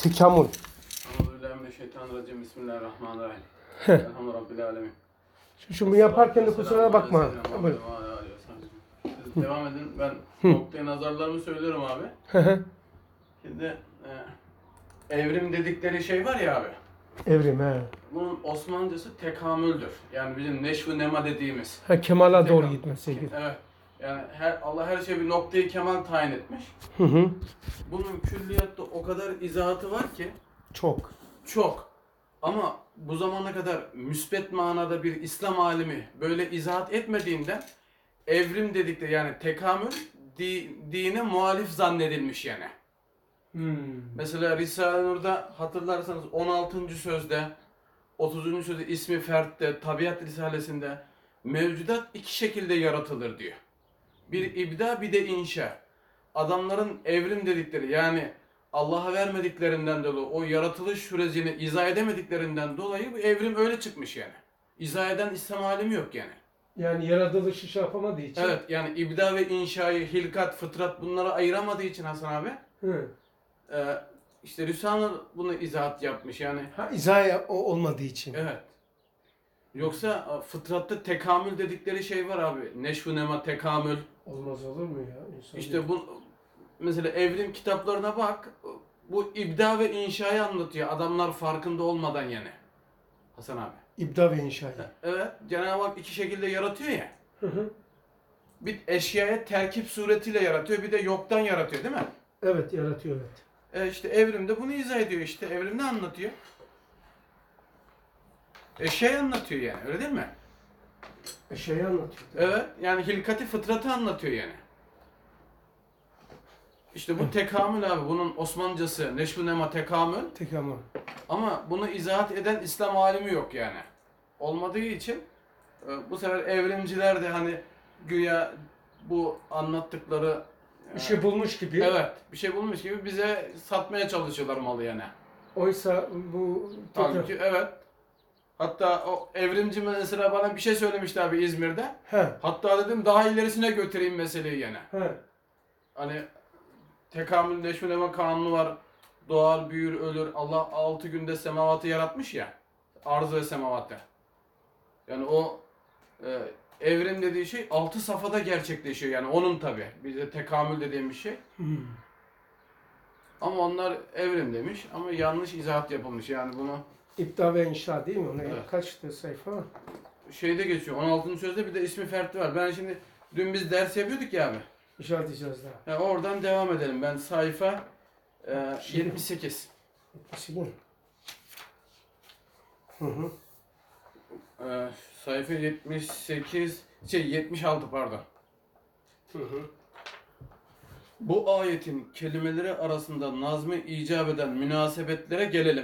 Tekamül. Euzubillahimineşşeytanirracim. Bismillahirrahmanirrahim. Elhamdülillahi Rabbil alemin. Şunu yaparken de kusura bakma. Buyur. Siz devam edin. Ben noktaya nazarlarımı söylüyorum abi. Şimdi evrim dedikleri şey var ya abi. Evrim he. Bunun Osmancası tekamüldür. Yani bizim neşv-ı nema dediğimiz. Ha kemala doğru Tekam- gitmesi gibi. Evet. Yani Allah her şeye bir noktayı kemal tayin etmiş. Hı hı. Bunun külliyatta o kadar izahatı var ki Çok. çok. Ama bu zamana kadar müsbet manada bir İslam alimi böyle izahat etmediğinden evrim dedikleri yani tekamül dine muhalif zannedilmiş yani. Mesela Risale-i Nur'da hatırlarsanız 16. sözde, 30. sözde ismi fertte, tabiat risalesinde mevcudat iki şekilde yaratılır diyor. Bir ibda bir de inşa. Adamların evrim dedikleri yani Allah'a vermediklerinden dolayı o yaratılış sürecini izah edemediklerinden dolayı bu evrim öyle çıkmış yani. İzah eden İslam alimi yok yani. Yani yaratılışı şey yapamadığı için. Evet yani ibda ve inşayı, hilkat, fıtrat bunları ayıramadığı için Hasan abi Hı. işte Risale bunu izahat yapmış yani. Ha izah olmadığı için. Evet. Yoksa fıtratta tekamül dedikleri şey var abi. Neşv-ü nema tekamül. Olmaz olur mu ya? İnsan İşte bu mesela evrim kitaplarına bak. Bu ibda ve inşayı anlatıyor. Adamlar farkında olmadan yani. Hasan abi. İbda ve inşayı. Evet. Cenab-ı Hak iki şekilde yaratıyor ya. Hı hı. Bir eşyaya terkip suretiyle yaratıyor. Bir de yoktan yaratıyor değil mi? Evet yaratıyor evet. İşte evrimde bunu izah ediyor işte. Evrim ne anlatıyor? Eşyayı anlatıyor yani. Öyle değil mi? Şeyi anlatıyor. Evet. Yani hilkati fıtratı anlatıyor yani. İşte bu tekamül abi. Bunun Osmancası neşv-ü nema tekamül. Tekamül. Ama bunu izahat eden İslam alimi yok yani. Olmadığı için bu sefer evrimciler de hani güya bu anlattıkları Bir şey bulmuş gibi. evet bir şey bulmuş gibi bize satmaya çalışıyorlar malı yani. Oysa bu Halbuki evet. Hatta o evrimci mesela bana bir şey söylemişti abi İzmir'de. He. Hatta dedim daha ilerisine götüreyim meseleyi yani. He. Hani tekamül neşveleme kanunu var. Doğar, büyür, ölür. Allah 6 günde semavatı yaratmış ya. Arz ve semavatı. Yani o evrim dediği şey 6 safhada gerçekleşiyor. Yani onun tabi. Bize tekamül dediğim bir şey. Ama onlar evrim demiş ama yanlış izahat yapılmış. Yani bunu İbda ve inşa değil mi? Ona Evet. kaçtı sayfa? şeyde geçiyor. 16. sözde bir de ismi ferdi var. Ben şimdi dün biz ders yapıyorduk ya abi. İşaret edeceğiz daha. Yani oradan devam edelim. Ben sayfa 78. Şimdi. Hı hı. Sayfa 78 76 pardon. Hı hı. Bu ayetin kelimeleri arasında nazmı icap eden münasebetlere gelelim.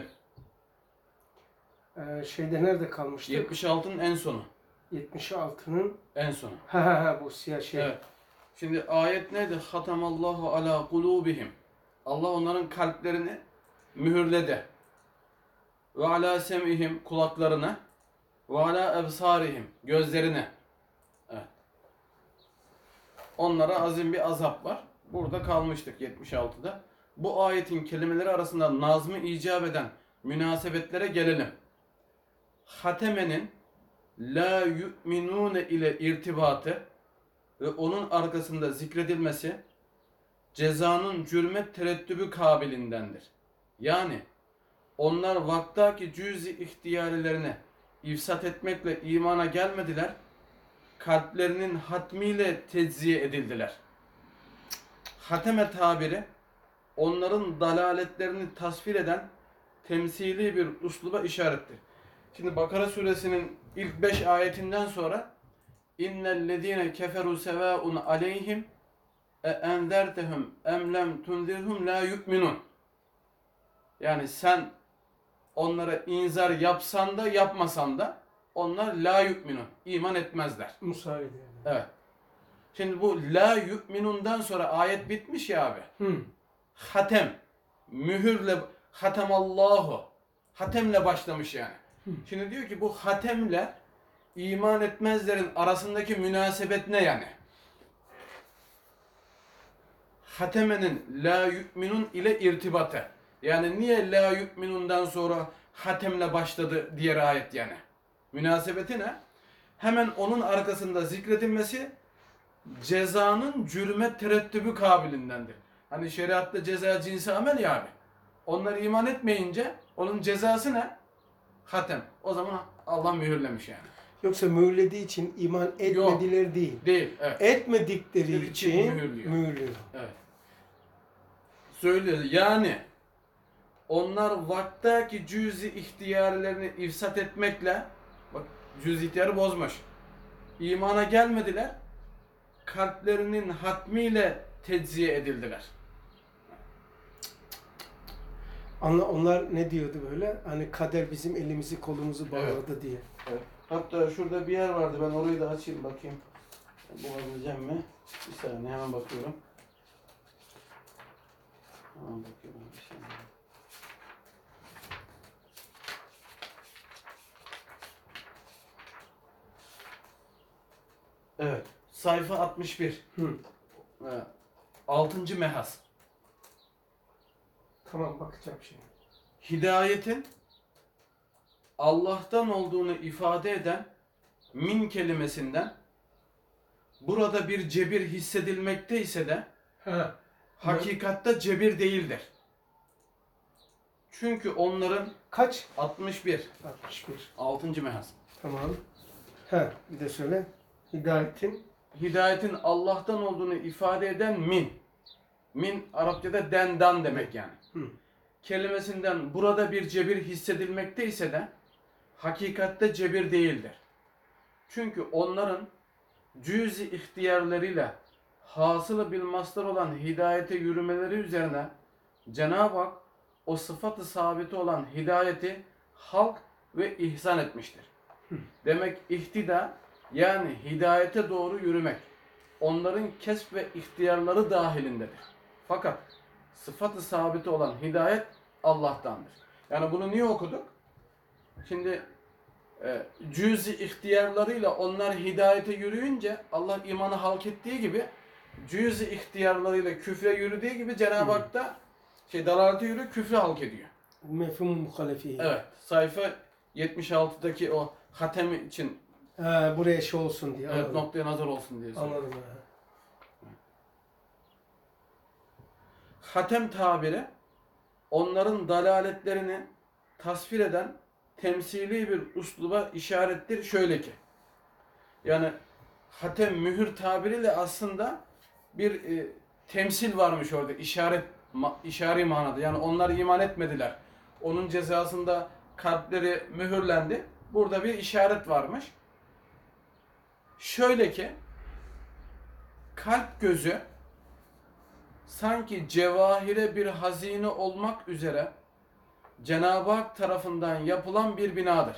Şeyde nerede kalmıştık? 76'nın en sonu. 76'nın En sonu. ha bu siyah şey. Evet. Şimdi ayet neydi? Hatamallahu ala kulubihim. Allah onların kalplerini mühürledi. Ve ala semihim kulaklarına. Ve ala ebsarihim gözlerine. Evet. Onlara azim bir azap var. Burada kalmıştık 76'da. Bu ayetin kelimeleri arasında nazmı icap eden münasebetlere gelelim. Hatemenin la yu'minune ile irtibatı ve onun arkasında zikredilmesi cezanın cürmet tereddübü kabilindendir. Yani onlar vaktaki cüz-i ihtiyarilerine ifsat etmekle imana gelmediler, kalplerinin hatmiyle tecziye edildiler. Hateme tabiri onların dalaletlerini tasvir eden temsili bir usluba işarettir. Şimdi Bakara suresinin ilk 5 ayetinden sonra İnnellezîne keferû sevâun aleyhim enzertehum em lem tunzirhum la yu'minun. Yani sen onlara inzar yapsan da yapmasan da onlar la yu'minun. İman etmezler. Musa ile. Evet. Şimdi bu la yu'minundan sonra ayet bitmiş ya abi. Hatem. Mühürle hatemallahu. Hatemle başlamış yani. Şimdi diyor ki bu hatemle iman etmezlerin arasındaki münasebet ne yani? Hatemenin la yu'minun ile irtibatı. Yani niye la yu'minundan sonra hatemle başladı diğer ayet yani? Münasebeti ne? Hemen onun arkasında zikredilmesi cezanın cürme terettübü kabilindendir. Hani şeriatta ceza cinsi amel ya abi. Onlar iman etmeyince onun cezası ne? Hatem. O zaman Allah mühürlemiş yani. Yoksa mühürlediği için iman etmediler değil. Değil. Evet. Etmedikleri için mühürlüyor. mühürlüyor. Evet. Söylüyor. Yani onlar vaktaki cüz-i ihtiyarlarını ifsat etmekle, bak cüz-i ihtiyarı bozmuş. İmana gelmediler. Kalplerinin hatmiyle tecziye edildiler. Onlar ne diyordu böyle? Hani kader bizim elimizi kolumuzu bağladı diye. Evet. Hatta şurada bir yer vardı. Ben orayı da açayım bakayım. Bulabileceğim mi? Bir saniye hemen bakıyorum. Hemen bakıyorum bir saniye. Evet. Sayfa 61. Hı. 6. mehas. Tamam bakacağım şimdi. Hidayetin Allah'tan olduğunu ifade eden min kelimesinden burada bir cebir hissedilmekte ise de Ha. hakikatte cebir değildir. Çünkü onların Kaç? 61. 61. 6. mehas. Tamam. Ha, bir de söyle. Hidayetin Allah'tan olduğunu ifade eden min. Min Arapçada dendan demek yani. Hı. Kelimesinden burada bir cebir hissedilmekte ise de hakikatte cebir değildir. Çünkü onların cüz-i ihtiyarlarıyla hasılı bil mastar olan hidayete yürümeleri üzerine Cenab-ı Hak o sıfatı sabiti olan hidayeti halk ve ihsan etmiştir. Demek ihtida yani hidayete doğru yürümek onların kesb ve ihtiyarları dahilindedir. Fakat sıfatı sabiti olan hidayet Allah'tandır. Yani bunu niye okuduk? Şimdi cüz-i ihtiyarlarıyla onlar hidayete yürüyünce Allah imanı halk ettiği gibi cüz-i ihtiyarlarıyla küfre yürüdüğü gibi Cenab-ı Hak da dalalete yürü küfre halk ediyor. Mefhum muhalefi. Evet. Sayfa 76'daki o hatem için Buraya şey olsun diye. evet, Anladım. noktaya nazar olsun diye söylüyor. Anladım. Hatem tabiri onların dalaletlerini tasvir eden temsili bir usluba işarettir şöyle ki. Yani hatem mühür tabiriyle aslında bir temsil varmış orada işari manada. Yani onlar iman etmediler. Onun cezasında kalpleri mühürlendi. Burada bir işaret varmış. Şöyle ki kalp gözü sanki cevahire bir hazine olmak üzere Cenab-ı Hak tarafından yapılan bir binadır.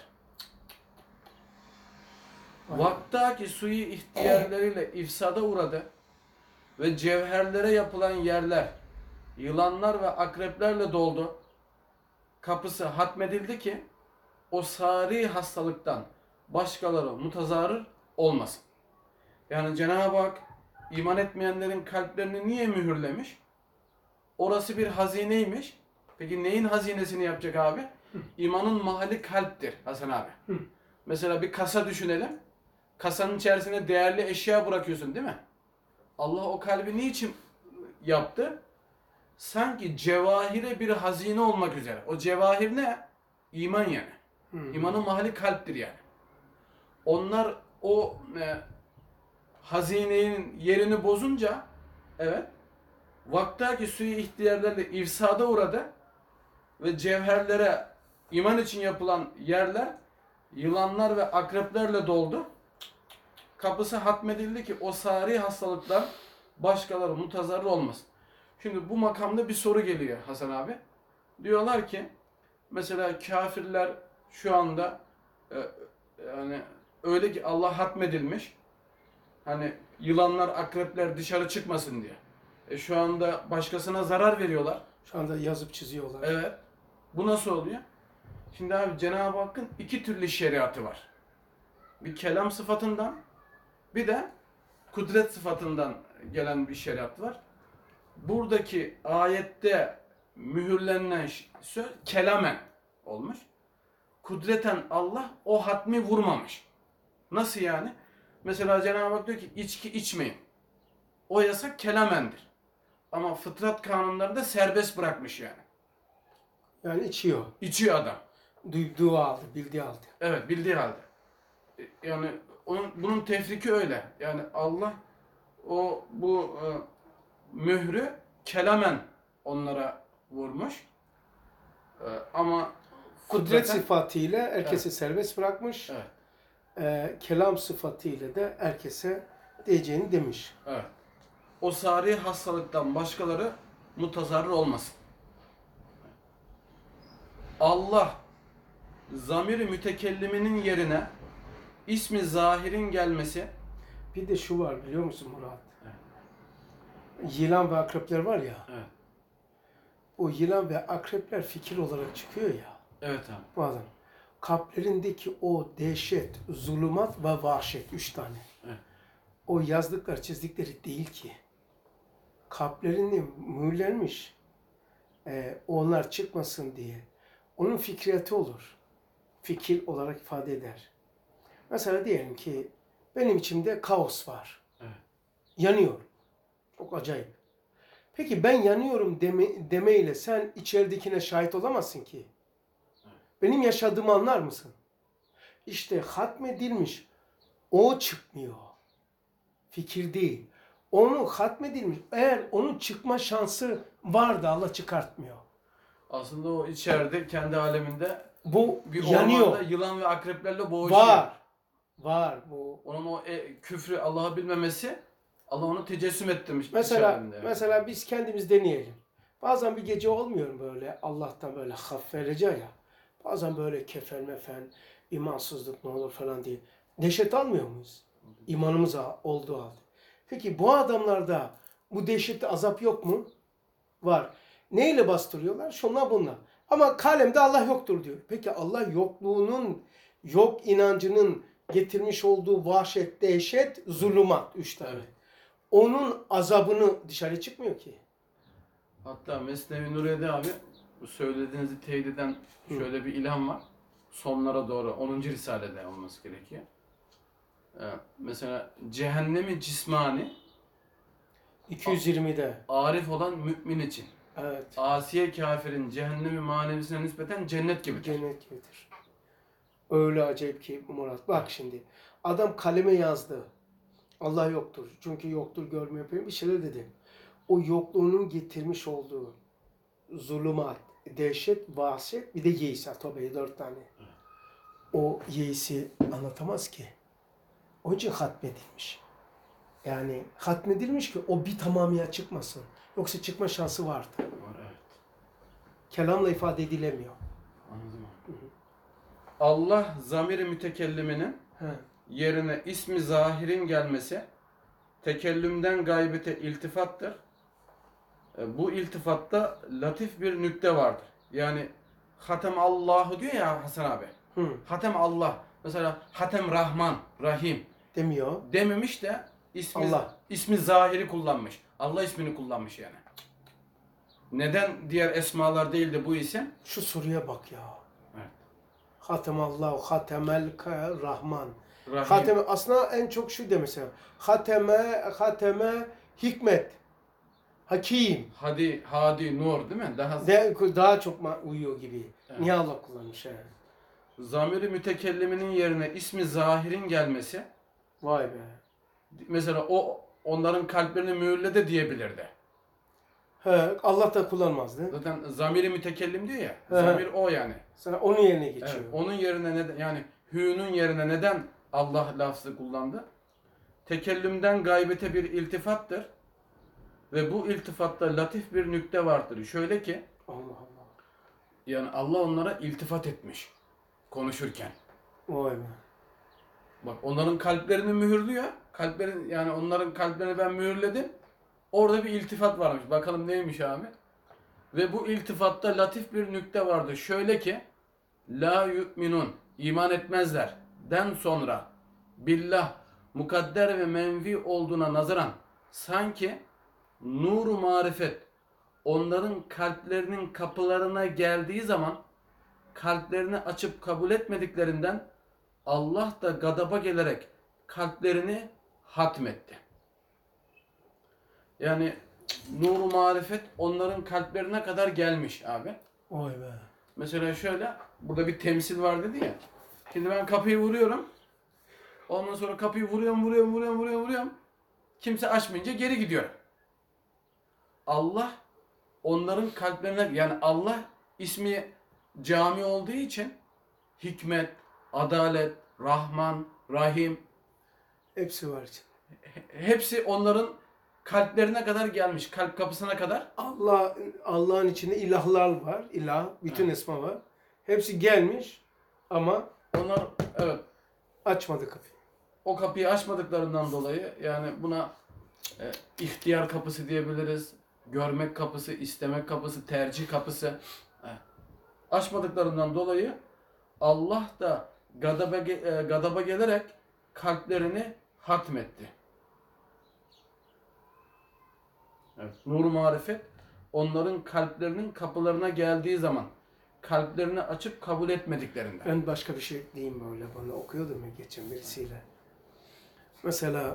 Vaktaki suyu ihtiyarlarıyla ifsada uğradı ve cevherlere yapılan yerler yılanlar ve akreplerle doldu. Kapısı hatmedildi ki o sari hastalıktan başkaları mutazarrır olmasın. Yani Cenab-ı Hak iman etmeyenlerin kalplerini niye mühürlemiş? Orası bir hazineymiş. Peki neyin hazinesini yapacak abi? İmanın mahalli kalptir Hasan abi. Mesela bir kasa düşünelim. Kasanın içerisine değerli eşya bırakıyorsun değil mi? Allah o kalbi niçin yaptı? Sanki cevahire bir hazine olmak üzere. O cevahir ne? İman yani. İmanın mahalli kalptir yani. Onlar o hazinenin yerini bozunca evet vaktaki suyu ihtiyarlarla ifsada uğradı ve cevherlere iman için yapılan yerler yılanlar ve akreplerle doldu. Kapısı hatmedildi ki o sari hastalıklar başkaları mutazarrır olmasın. Şimdi bu makamda bir soru geliyor Hasan abi. Diyorlar ki mesela kafirler şu anda yani öyle ki Allah hatmedilmiş. Hani yılanlar, akrepler dışarı çıkmasın diye. Şu anda başkasına zarar veriyorlar. Şu anda yazıp çiziyorlar. Evet. Bu nasıl oluyor? Şimdi abi Cenab-ı Hakk'ın iki türlü şeriatı var. Bir kelam sıfatından bir de kudret sıfatından gelen bir şeriat var. Buradaki ayette mühürlenen söz kelamen olmuş. Kudreten Allah o hatmi vurmamış. Nasıl yani? Mesela Cenab-ı Hak diyor ki içki içmeyin. O yasak kelamendir. Ama fıtrat kanunlarında serbest bırakmış yani. Yani içiyor. İçiyor adam. Duyduğu halde, bildiği halde. Evet, bildiği halde. Yani bunun tefriki öyle. Yani Allah bu mührü kelamen onlara vurmuş. Ama Kudret kudreten, sıfatıyla herkesi serbest bırakmış. evet, Kelam sıfatıyla da herkese diyeceğini demiş. evet. O sari hastalıktan başkaları mutazarrır olmasın. Allah zamiri mütekelliminin yerine ismi zahirin gelmesi. Bir de şu var biliyor musun Murat? Yılan ve akrepler var ya. Evet. O yılan ve akrepler fikir olarak çıkıyor ya. Evet abi. Bu adam. Kalplerindeki o dehşet, zulümat ve vahşet. 3 tane. Evet. O yazdıkları, çizdikleri değil ki. Kalplerini mühürlenmiş. Onlar çıkmasın diye. Onun fikriyatı olur. Fikir olarak ifade eder. Mesela diyelim ki benim içimde kaos var. Evet. Yanıyorum. Çok acayip. Peki ben yanıyorum demeyle sen içeridekine şahit olamazsın ki. Benim yaşadığımı anlar mısın? İşte hatmedilmiş. O çıkmıyor. Fikir değil. Onu hatmedilmiş. Eğer onun çıkma şansı var da Allah çıkartmıyor. Aslında o içeride kendi aleminde Bu bir yanıyor. ormanda yılan ve akreplerle boğuşuyor. Var. Var bu. Onun o küfrü Allah'ı bilmemesi Allah onu tecessüm ettirmiş. Mesela içerisinde. mesela biz kendimiz deneyelim. Bazen bir gece olmuyor mu böyle Allah'tan böyle haf vereceği ya. Bazen böyle kefen mefen, imansızlık ne olur falan diye. Dehşet almıyor muyuz? İmanımız olduğu halde. Peki bu adamlarda bu dehşetli azap yok mu? Var. Neyle bastırıyorlar? Şunlar bunlar. Ama kalemde Allah yoktur diyor. Peki Allah yokluğunun, yok inancının getirmiş olduğu vahşet, dehşet, zulümat. 3 tane. Evet. Onun azabını dışarı çıkmıyor ki. Hatta Mesnevi Nuriye'de abi bu söylediğinizi teyit eden şöyle bir ilham var. Sonlara doğru 10. Risale'de olması gerekiyor. Mesela cehennemi cismani 220'de. arif olan mümin için. Evet. Asiye kafirin cehennemi manevisine nispeten cennet gibidir. Cennet gibidir. Öyle acayip ki Murat. Bak şimdi. Adam kaleme yazdı. Allah yoktur. Çünkü yoktur görmüyor yapıyor. Bir şeyler dedi. O yokluğunun getirmiş olduğu zulümat, dehşet, vahşet bir de yeis. Tabii 4 tane. O yeisi anlatamaz ki. Onun için hatmedilmiş. Yani hatmedilmiş ki o bir tamamıya çıkmasın. Yoksa çıkma şansı vardı. Var, evet. Kelamla ifade edilemiyor. Anladım abi. Allah zamiri mütekelliminin He. yerine ismi zahirin gelmesi tekellümden gaybete iltifattır. Bu iltifatta latif bir nükte vardır. Yani Hatem Allahu diyor ya Hasan abi. Hı. Hatem Allah. Mesela Hatem Rahman, Rahim Demiyor. dememiş de Allah. ismi zahiri kullanmış. Allah ismini kullanmış yani. Neden diğer esmalar değil de bu isim? Şu soruya bak ya. Evet. Hatemallahu, hatemel Rahman. Rahim. Hateme, aslında en çok şu demesi. Hateme hikmet. Hakim. Hadi, Nur değil mi? Daha çok uyuyor gibi. Evet. Niye Allah kullanmış yani? Zamiri mütekelliminin yerine ismi zahirin gelmesi Vay be. mesela o onların kalplerini mühürle de diyebilirdi. He, Allah da kullanmazdı. Zaten zamiri mütekellim diyor ya. He. Zamir o yani. Sana onun yerine geçiyor. Evet, onun yerine neden yani hü'nün yerine neden Allah lafzı kullandı? Tekellümden gaybete bir iltifattır. Ve bu iltifatta latif bir nükte vardır. Şöyle ki Allah Allah. yani Allah onlara iltifat etmiş konuşurken. Vay be. Bak onların kalplerini mühürlüyor. Yani onların kalplerini ben mühürledim. Orada bir iltifat varmış. Bakalım neymiş abi? Ve bu iltifatta latif bir nükte vardı. Şöyle ki la yu'minun iman etmezler den sonra billah mukadder ve menfi olduğuna nazaran sanki nuru marifet onların kalplerinin kapılarına geldiği zaman kalplerini açıp kabul etmediklerinden Allah da gadaba gelerek kalplerini hatmetti. Yani nur-u marifet onların kalplerine kadar gelmiş abi. Vay be. Mesela şöyle, burada bir temsil var dedi ya. Şimdi ben kapıyı vuruyorum. Ondan sonra kapıyı vuruyorum. Kimse açmayınca geri gidiyorum. Allah onların kalplerine, yani Allah ismi cami olduğu için hikmet, adalet, Rahman, Rahim Hepsi var için. hepsi onların kalplerine kadar gelmiş. Kalp kapısına kadar. Allah'ın içinde ilahlar var. İlah, bütün Evet. esma var. Hepsi gelmiş ama Onlar evet açmadı kapıyı. o kapıyı açmadıklarından dolayı yani buna ihtiyar kapısı diyebiliriz. Görmek kapısı, istemek kapısı, tercih kapısı. Evet. Açmadıklarından dolayı Allah da gadaba gelerek kalplerini hatmetti. Evet. Nur-u marifet onların kalplerinin kapılarına geldiği zaman kalplerini açıp kabul etmediklerinden. Ben başka bir şey diyeyim böyle bana okuyordum ya geçen birisiyle. Mesela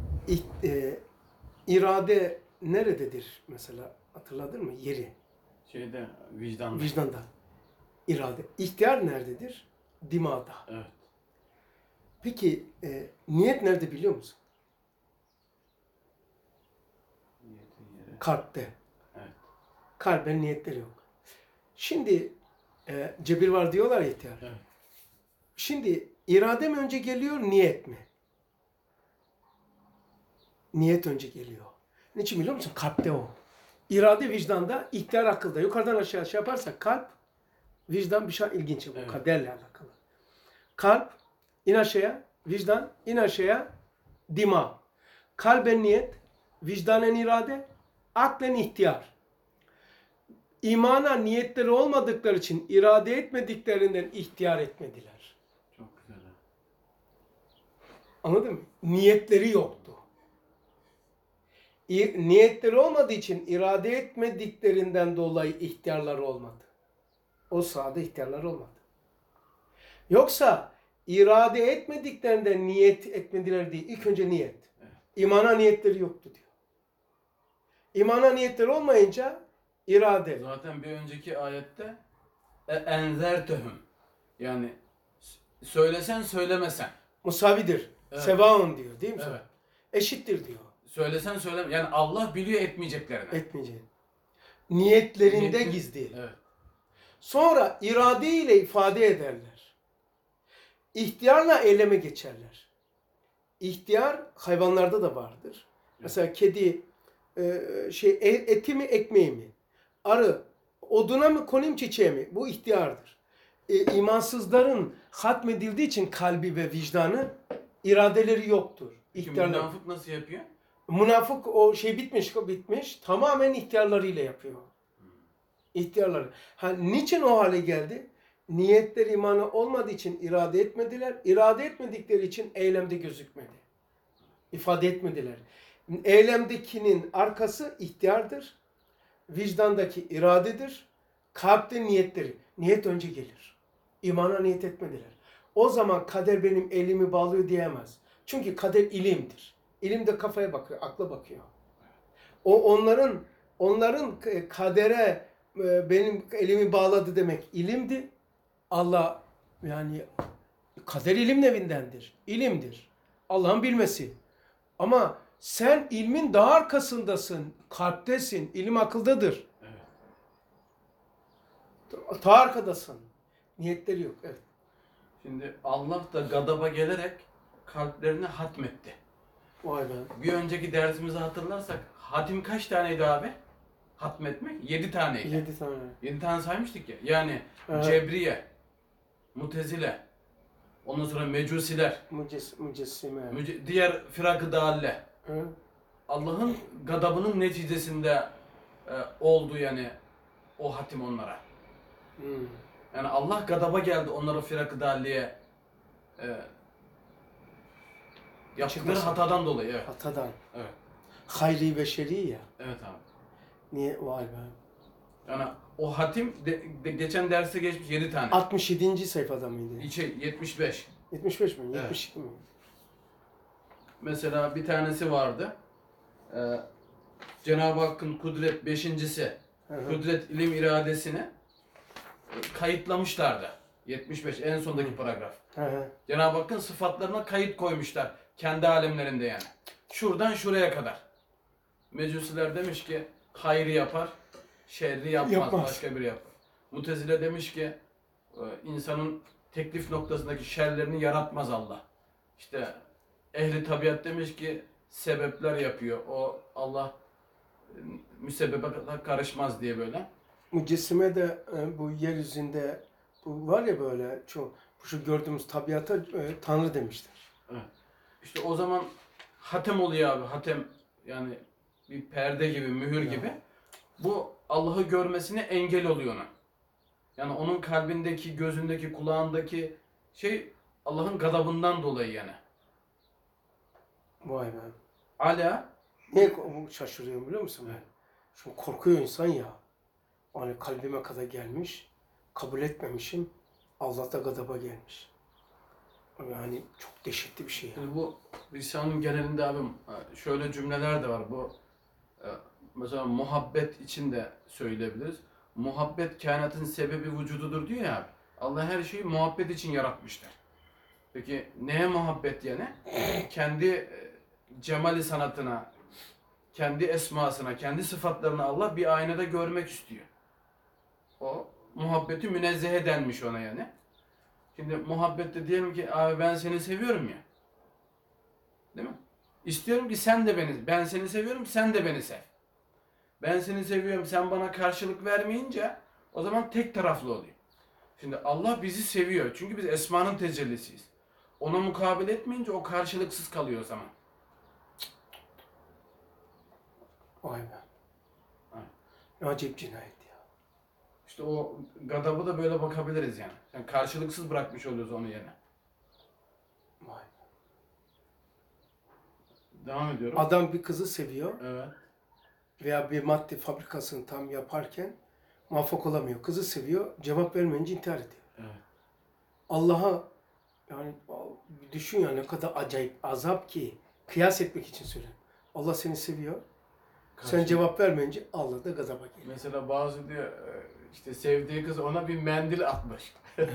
irade nerededir mesela hatırladın mı? Yeri. Şeyde vicdan. Vicdanda. İrade. İhtiyar nerededir? Dimağda. Evet. Peki niyet nerede biliyor musun? Niyetin yeri. Kalpte. Evet. Kalben niyetleri yok. Şimdi cebir var diyorlar ya ihtiyar. Evet. Şimdi irade mi önce geliyor, niyet mi? Niyet önce geliyor. Niçin biliyor musun? Kalpte o. İrade vicdanda, ihtiyar akılda. Yukarıdan aşağı şey yaparsak kalp, vicdan bir şey ilginç bu. Evet. Kaderle alakalı. Kalp, in aşağıya, vicdan, in aşağıya, dima. Kalben niyet, vicdanen irade, aklen ihtiyar. İmana niyetleri olmadıkları için irade etmediklerinden ihtiyar etmediler. Çok güzel. Anladın mı? Niyetleri yoktu. Niyetleri olmadığı için irade etmediklerinden dolayı ihtiyarları olmadı. O sahada ihtiyarları olmadı. Yoksa irade etmediklerinden niyet etmediler değil. İlk önce niyet. Evet. İmana niyetleri yoktu diyor. İmana niyetleri olmayınca irade. Zaten bir önceki ayette enzertehum. Yani söylesen söylemesen. Musavidir. Evet. Sevaun diyor değil mi? Evet. Eşittir diyor. Söylesen söyleme. Yani Allah biliyor etmeyeceklerini. Etmeyeceğin. Niyetlerinde Niyeti- gizli. Evet. Sonra irade ile ifade ederler. İhtiyarla eyleme geçerler. İhtiyar hayvanlarda da vardır. Mesela kedi eti mi ekmeği mi? Arı oduna mı konayım çiçeğe mi? Bu ihtiyardır. İmansızların hatmedildiği için kalbi ve vicdanı iradeleri yoktur. Peki İhtiyarlar. münafık nasıl yapıyor? Münafık o şey bitmiş. Tamamen ihtiyarlarıyla yapıyor. İhtiyarları. Niçin o hale geldi? Niyetleri imanı olmadığı için irade etmediler. İrade etmedikleri için eylemde gözükmedi. İfade etmediler. Eylemdekinin arkası ihtiyardır. Vicdandaki iradedir. Kalpte niyetleri. Niyet önce gelir. İmana niyet etmediler. O zaman kader benim elimi bağlıyor diyemez. Çünkü kader ilimdir. İlim de kafaya bakıyor, akla bakıyor. Onların kadere benim elimi bağladı demek ilimdi. Allah yani kader ilim evindendir. İlimdir. Allah'ın bilmesi. Ama sen ilmin daha arkasındasın. Kalptesin. İlim akıldadır. Evet. Ta arkadasın. Niyetleri yok. Evet. Şimdi Allah da gadaba gelerek kalplerini hatmetti. Vay be. Bir önceki dersimizi hatırlarsak hatim kaç taneydi abi? Hatmetmek 7 taneydi. 7 tane. 7 tane saymıştık ya. Yani Evet. Cebriye, Mutezile, ondan sonra Mecusiler, Mücessime. diğer Firak-ı Dalle. Evet. Allah'ın gadabının neticesinde oldu yani o hatim onlara. Hmm. Yani Allah gadaba geldi onlara Firak-ı Dalle'ye yaptıkları Çıkmasın. hatadan dolayı. Evet. Hatadan. Evet. Hayri beşeri ya. Evet abi. Niye? Vay be. Yani o hatim geçen derste geçmiş 7 tane. 67. sayfada mıydı? 75. 75 mi? Evet. 72 mi? Mesela bir tanesi vardı. Cenab-ı Hakk'ın kudret beşincisi. Hı hı. Kudret ilim iradesini kayıtlamışlardı. 75 en sondaki Hı. paragraf. Hı hı. Cenab-ı Hakk'ın sıfatlarına kayıt koymuşlar. Kendi alemlerinde yani. Şuradan şuraya kadar. Mecusiler demiş ki hayrı yapar, şerri yapmaz. Başka biri yapar. Mutezile demiş ki insanın teklif noktasındaki şerlerini yaratmaz Allah. İşte ehli tabiat demiş ki sebepler yapıyor. O Allah müsebbebe karışmaz diye böyle. Mücessime de bu yeryüzünde bu var ya böyle çok şu gördüğümüz tabiata Tanrı demişler. Evet. İşte o zaman hatem oluyor abi. Hatem yani bir perde gibi, mühür Ya. gibi. Bu Allah'ı görmesine engel oluyor ona. Yani onun kalbindeki, gözündeki, kulağındaki şey Allah'ın gadabından dolayı yani. Vay be. Ala Niye şaşırıyorum biliyor musun ben? Şimdi korkuyor insan ya. Hani kalbime kadar gelmiş, kabul etmemişim, Allah da gadaba gelmiş. Yani çok dehşetli bir şey ya. şimdi bu Risale'nin genelinde abim şöyle cümleler de var. Bu mesela muhabbet için de söyleyebiliriz. Muhabbet kainatın sebebi vücududur diyor ya abi. Allah her şeyi muhabbet için yaratmıştır. Peki neye muhabbet yani? Kendi cemali sanatına, kendi esmasına, kendi sıfatlarını Allah bir aynada görmek istiyor. O muhabbeti münezzehe denmiş ona yani. Şimdi muhabbette diyelim ki abi ben seni seviyorum ya. Değil mi? İstiyorum ki sen de beni, ben seni seviyorum, sen de beni sev. Ben seni seviyorum, sen bana karşılık vermeyince o zaman tek taraflı oluyor. Şimdi Allah bizi seviyor çünkü biz esmanın tecellisiyiz. Ona mukabele etmeyince o karşılıksız kalıyor o zaman. Vay be. Evet. Ne acayip cinayet ya. İşte o gadabı da böyle bakabiliriz yani. Yani karşılıksız bırakmış oluyoruz onu yerine. Vay be. Devam ediyorum. Adam bir kızı seviyor Evet. veya bir madde fabrikasını tam yaparken muvaffak olamıyor. Kızı seviyor, cevap vermeyince intihar ediyor. Evet. Allah'a yani düşün ya ne kadar acayip azap ki kıyas etmek için söylüyorum. Allah seni seviyor. Sen Karşı- cevap vermeyince Allah da gazaba geliyor. Mesela bazı diyor işte sevdiği kız ona bir mendil atmış.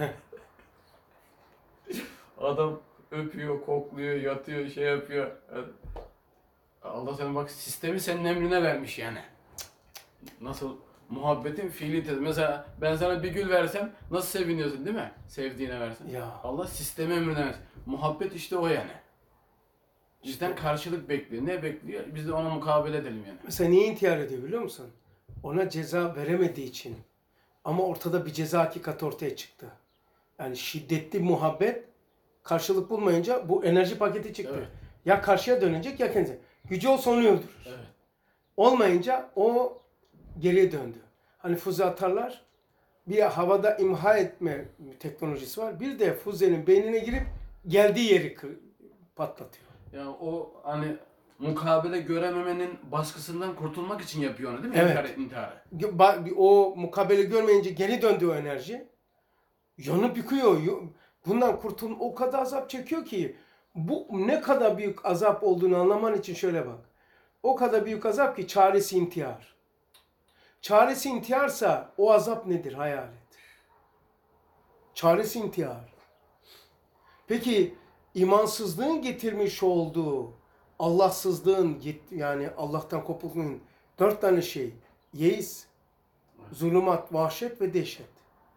Adam öpüyor, kokluyor, yatıyor, şey yapıyor. Allah sana bak sistemi senin emrine vermiş yani. Nasıl muhabbetin fiili tezi. Mesela ben sana bir gül versem nasıl seviniyorsun değil mi? Sevdiğine versen. Ya. Allah sistemi emrine vermiş. Muhabbet işte o yani. Bizden İşte. karşılık bekliyor. Ne bekliyor? Biz de ona mukabele edelim yani. Mesela niye intihar ediyor biliyor musun? Ona ceza veremediği için. Ama ortada bir ceza hakikati ortaya çıktı. Yani şiddetli muhabbet karşılık bulmayınca bu enerji paketi çıktı. Evet. Ya karşıya dönecek ya kendisi. Gücü olsa onu öldürür. Evet. Olmayınca o geriye döndü. Hani füze atarlar. Bir havada imha etme teknolojisi var. Bir de füzenin beynine girip geldiği yeri patlatıyor. Yani o hani mukabele görememenin baskısından kurtulmak için yapıyor onu değil mi? Evet. İntiharı. O mukabele görmeyince geri döndü o enerji. Yanı büküyor. Bundan o kadar azap çekiyor ki bu ne kadar büyük azap olduğunu anlaman için şöyle bak. O kadar büyük azap ki çaresi intihar. Çaresi intiharsa o azap nedir? Hayal et. Çaresi intihar. Peki imansızlığın getirmiş olduğu Allahsızlığın yani Allah'tan kopukluğun 4 tane şey. Yeis, zulümat, vahşet ve dehşet.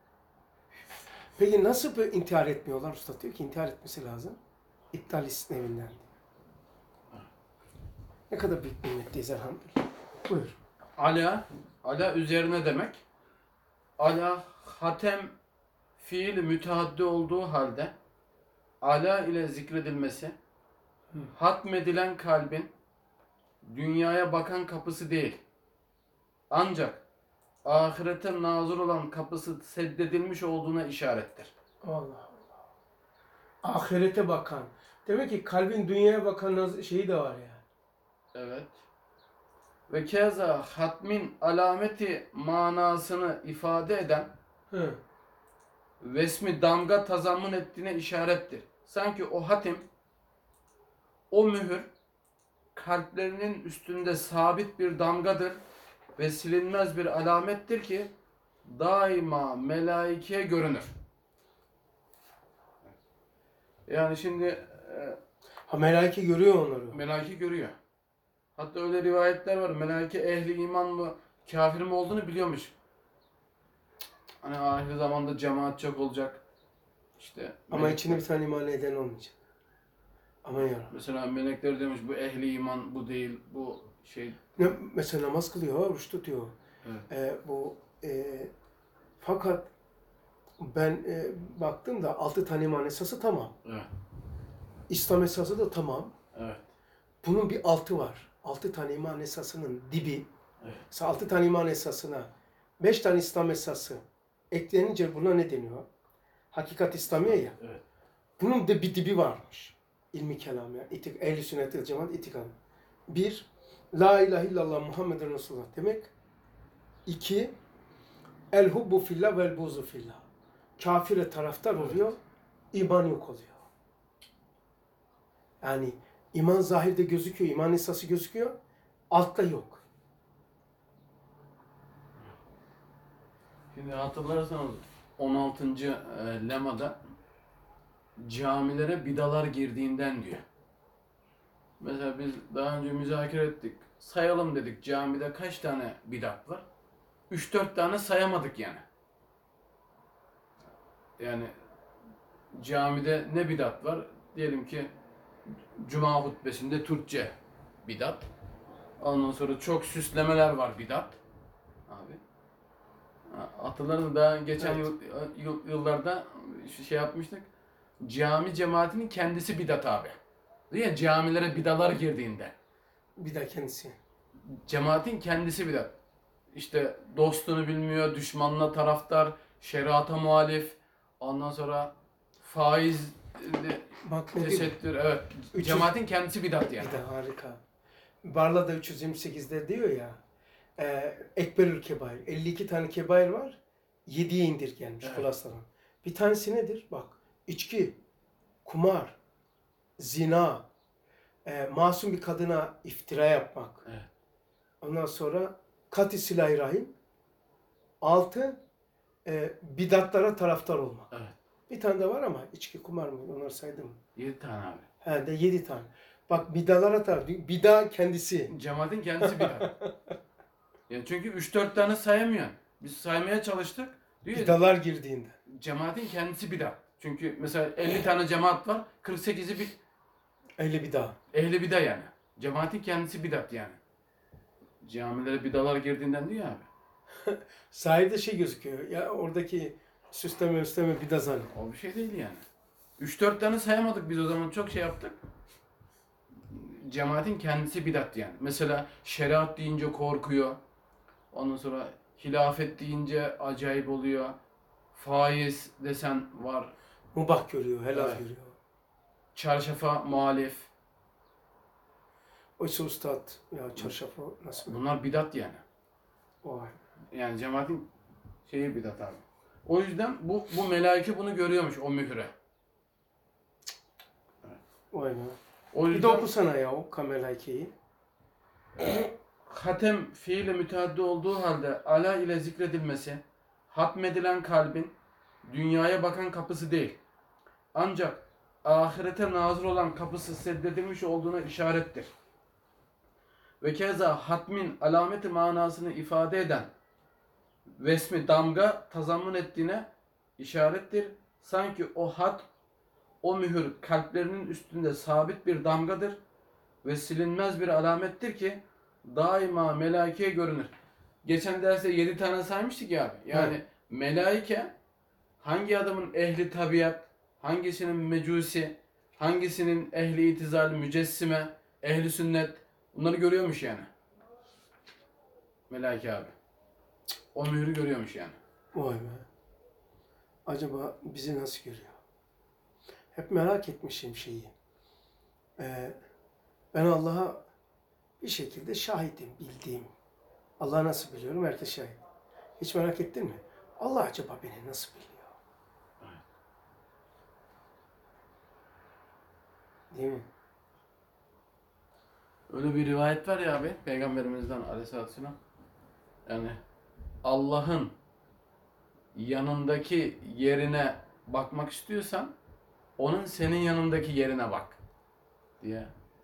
Peki nasıl böyle intihar etmiyorlar? Usta diyor ki intihar etmesi lazım. İptalistin evinden. Ne kadar büyük nimetteyiz elhamdülillah. Buyur. Ala üzerine demek. Ala hatem fiil müteaddi olduğu halde ala ile zikredilmesi hatmedilen kalbin dünyaya bakan kapısı değil. Ancak ahirete nazır olan kapısı seddedilmiş olduğuna işarettir. Allah Allah. Ahirete bakan. Demek ki kalbin dünyaya bakan şeyi de var yani. Evet. Ve keza hatmin alameti manasını ifade eden Hı. vesmi damga tazammun ettiğine işarettir. Sanki o hatim, o mühür kalplerinin üstünde sabit bir damgadır ve silinmez bir alamettir ki daima melaikeye görünür. Yani şimdi Ha, melaike görüyor onları. melaike görüyor. Hatta öyle rivayetler var. Melaike ehli iman mı, kafir mi olduğunu biliyormuş. Hani ahir zamanda cemaat çok olacak. İşte Ama melekler- içinde bir tane iman eden olmayacak. Aman yarabbim. Mesela melekler demiş bu ehli iman, bu değil, bu şey. Ne, mesela namaz kılıyor, oruç tutuyor. Evet. Fakat ben baktım da 6 tane iman esası tamam. Evet. İslam esası da tamam. Evet. Bunun bir altı var. 6 tane iman esasının dibi. Evet. Mesela 6 tane iman esasına 5 tane İslam esası eklenince buna ne deniyor? Hakikat İslamiye ya. Evet. Bunun da bir dibi varmış. İlmi kelam ya. Ehl-i sünnet vel cemaat itikadı. 1. La ilahe illallah Muhammeden Resulullah demek. 2. El hubbu fillah vel buzu fillah. Kafire taraftar oluyor, iman yok oluyor. Yani iman zahirde gözüküyor, iman esası gözüküyor, altta yok. Şimdi hatırlarsanız 16. lemada camilere bidalar girdiğinden diyor. Mesela biz daha önce müzakere ettik. Sayalım dedik camide kaç tane bidat var? 3-4 tane sayamadık yani. Yani camide ne bidat var? Diyelim ki Cuma hutbesinde Türkçe bidat. Ondan sonra çok süslemeler var bidat. Abi. Hatırlarım daha geçen Evet. yıllarda şey yapmıştık. Cami cemaatinin kendisi bidat abi. Değil ya camilere bidalar girdiğinde. Bir de kendisi. Cemaatin kendisi bidat. İşte dostunu bilmiyor, düşmanına taraftar, şeriata muhalif, ondan sonra faiz Bak ne diyor? tesettür, evet. 300 Cemaatin kendisi bidat yani. Bir de harika. Barla'da 328'de diyor ya, Ekberül Kebair. 52 tane kebair var. 7'ye indirgenmiş Evet. kulaslanan. Bir tanesi nedir? Bak, içki, kumar, zina, masum bir kadına iftira yapmak. Evet. Ondan sonra kat-i silah-i-rahim. 6. Bidatlara taraftar olmak. Evet. Bir tane de var ama içki, kumar mı? Onları saydım. 7 tane abi. He de 7 tane. Bak bidalara taraftar. Bida kendisi. Cemaatin kendisi bidat. Yani çünkü 3-4 tane sayamıyorsun. Biz saymaya çalıştık. Diyor ya, Bidalar girdiğinde. cemaatin kendisi bidat. Çünkü mesela 50 tane cemaat var, 48'i bir Öyle bida. ehli bidat yani. Cemaatin kendisi bidat yani. Camilere bidalar girdiğinden diyor ya abi. Sahilde şey gözüküyor. Ya oradaki süsleme bida zannet. O bir şey değil yani. 3-4 tane sayamadık biz o zaman çok şey yaptık. Cemaatin kendisi bidat yani. Mesela şeriat deyince korkuyor. Ondan sonra hilafet deyince acayip oluyor. Faiz desen var. Mubah görüyor, helal Evet. görüyor. Çarşafa muhalif. Oysa ustad ya çarşafı nasıl? Bunlar bidat yani. Vay. Yani cemaatin şeyi bidat abi. O yüzden bu melaike bunu görüyormuş o mühüre. Vay be. O Bir de yüzden okusana ya o kamelaikeyi. hatem fiili müteaddi olduğu halde ala ile zikredilmesi, hatmedilen kalbin dünyaya bakan kapısı değil. Ancak ahirete nazır olan kapısı seddedilmiş olduğuna işarettir. Ve keza hatmin alameti manasını ifade eden vesmi damga tazammun ettiğine işarettir. Sanki o hat, o mühür kalplerinin üstünde sabit bir damgadır ve silinmez bir alamettir ki daima melaikeye görünür. Geçen derste 7 tane saymıştık ya abi. Yani Evet. melaike hangi adamın ehli tabiat, hangisinin mecusi, hangisinin ehli itizal, mücessime, ehli sünnet bunları görüyormuş yani. Melaike abi. O mührü görüyormuş yani. Vay be. Acaba bizi nasıl görüyor? Hep merak etmişim şeyi. Ben Allah'a bir şekilde şahidim, bildiğim. Allah nasıl biliyorum? Herkes şahit. Hiç merak ettin mi? Allah acaba beni nasıl biliyor? Değil mi? Öyle bir rivayet var ya abi Peygamberimizden Aleyhisselatü Vesselam. Yani Allah'ın yanındaki yerine bakmak istiyorsan onun senin yanındaki yerine bak diye.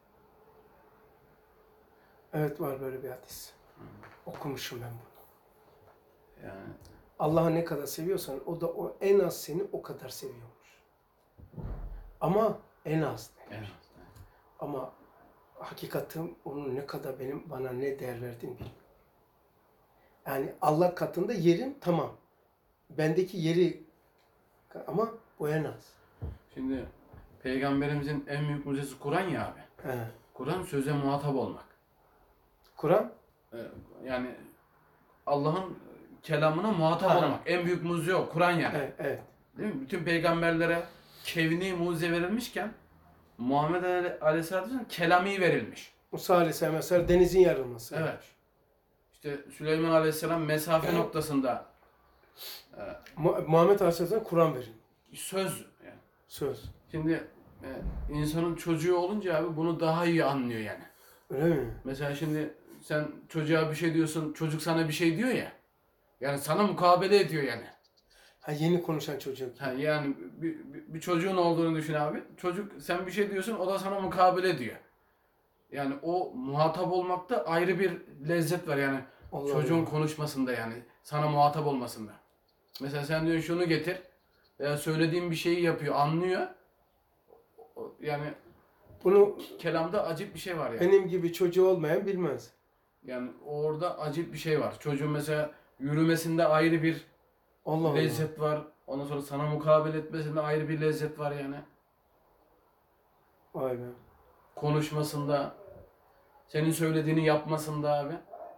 Evet, var böyle bir hadis. Okumuşum ben bunu. Yani Allah'ı ne kadar seviyorsan o da o en az seni o kadar seviyormuş. Ama en az. evet. Ama hakikatim onun ne kadar bana ne değer verdiğini bilmiyorum. Yani Allah katında yerim tamam. Bendeki yeri ama bu en az. Şimdi Peygamberimizin en büyük mucizesi Kur'an ya abi. He. Kur'an söze muhatap olmak. Kur'an Yani Allah'ın kelamına muhatap Aha. olmak. En büyük mucize o. Kur'an yani. evet, evet. Değil mi? Bütün peygamberlere kevni mucize verilmişken Muhammed Aleyhisselatü Vesselam kelami verilmiş. Musa Aleyhisselam mesela denizin yarılması. Evet. İşte Süleyman Aleyhisselam mesafe noktasında Muhammed Aleyhisselam Kur'an verin. söz yani. Söz. Şimdi insanın çocuğu olunca abi bunu daha iyi anlıyor yani. Öyle mi? Mesela şimdi sen çocuğa bir şey diyorsun, çocuk sana bir şey diyor ya. Yani sana mukabele ediyor yani. Ha, yeni konuşan çocuk. Ha, yani bir çocuğun olduğunu düşün abi. Çocuk sen bir şey diyorsun, o da sana mukabele ediyor. Yani o muhatap olmakta ayrı bir lezzet var yani. Allah Çocuğun Allah. konuşmasında yani sana muhatap olmasında. Mesela sen diyorsun şunu getir veya söylediğin bir şeyi yapıyor, anlıyor. Yani Bunu kelamda acip bir şey var yani. benim gibi çocuğu olmayan bilmez. Yani orada acip bir şey var. Çocuğun mesela yürümesinde ayrı bir Allah Allah. lezzet var. Ondan sonra sana mukabele etmesinde ayrı bir lezzet var yani. Vay be. Konuşmasında, senin söylediğini yapmasında abi.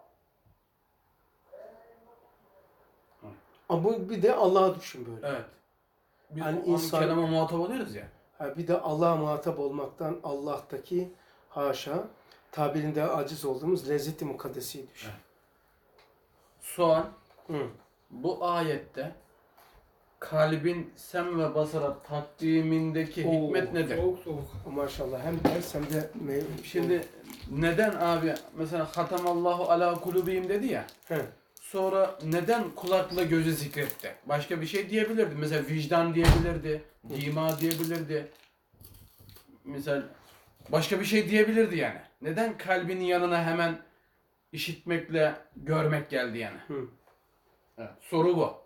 Ama bu bir de Allah'a düşün böyle. Evet. Biz Yani o insan- kelama muhatap oluyoruz ya. Ha, bir de Allah'a muhatap olmaktan Allah'taki haşa tabirinde aciz olduğumuz lezzeti mukaddesi düşün. Evet. Sual, Hı. bu ayette kalbin sem ve basara takdimindeki hikmet nedir? Soğuk soğuk. Maşallah hem ders hem de Şimdi neden abi mesela hatamallahu ala kulubihim dedi ya. He. Sonra neden kulakla gözü zikretti? Başka bir şey diyebilirdi. Mesela vicdan diyebilirdi, dima diyebilirdi. Mesela başka bir şey diyebilirdi yani. Neden kalbinin yanına hemen işitmekle görmek geldi yani? Hı. Evet, soru bu.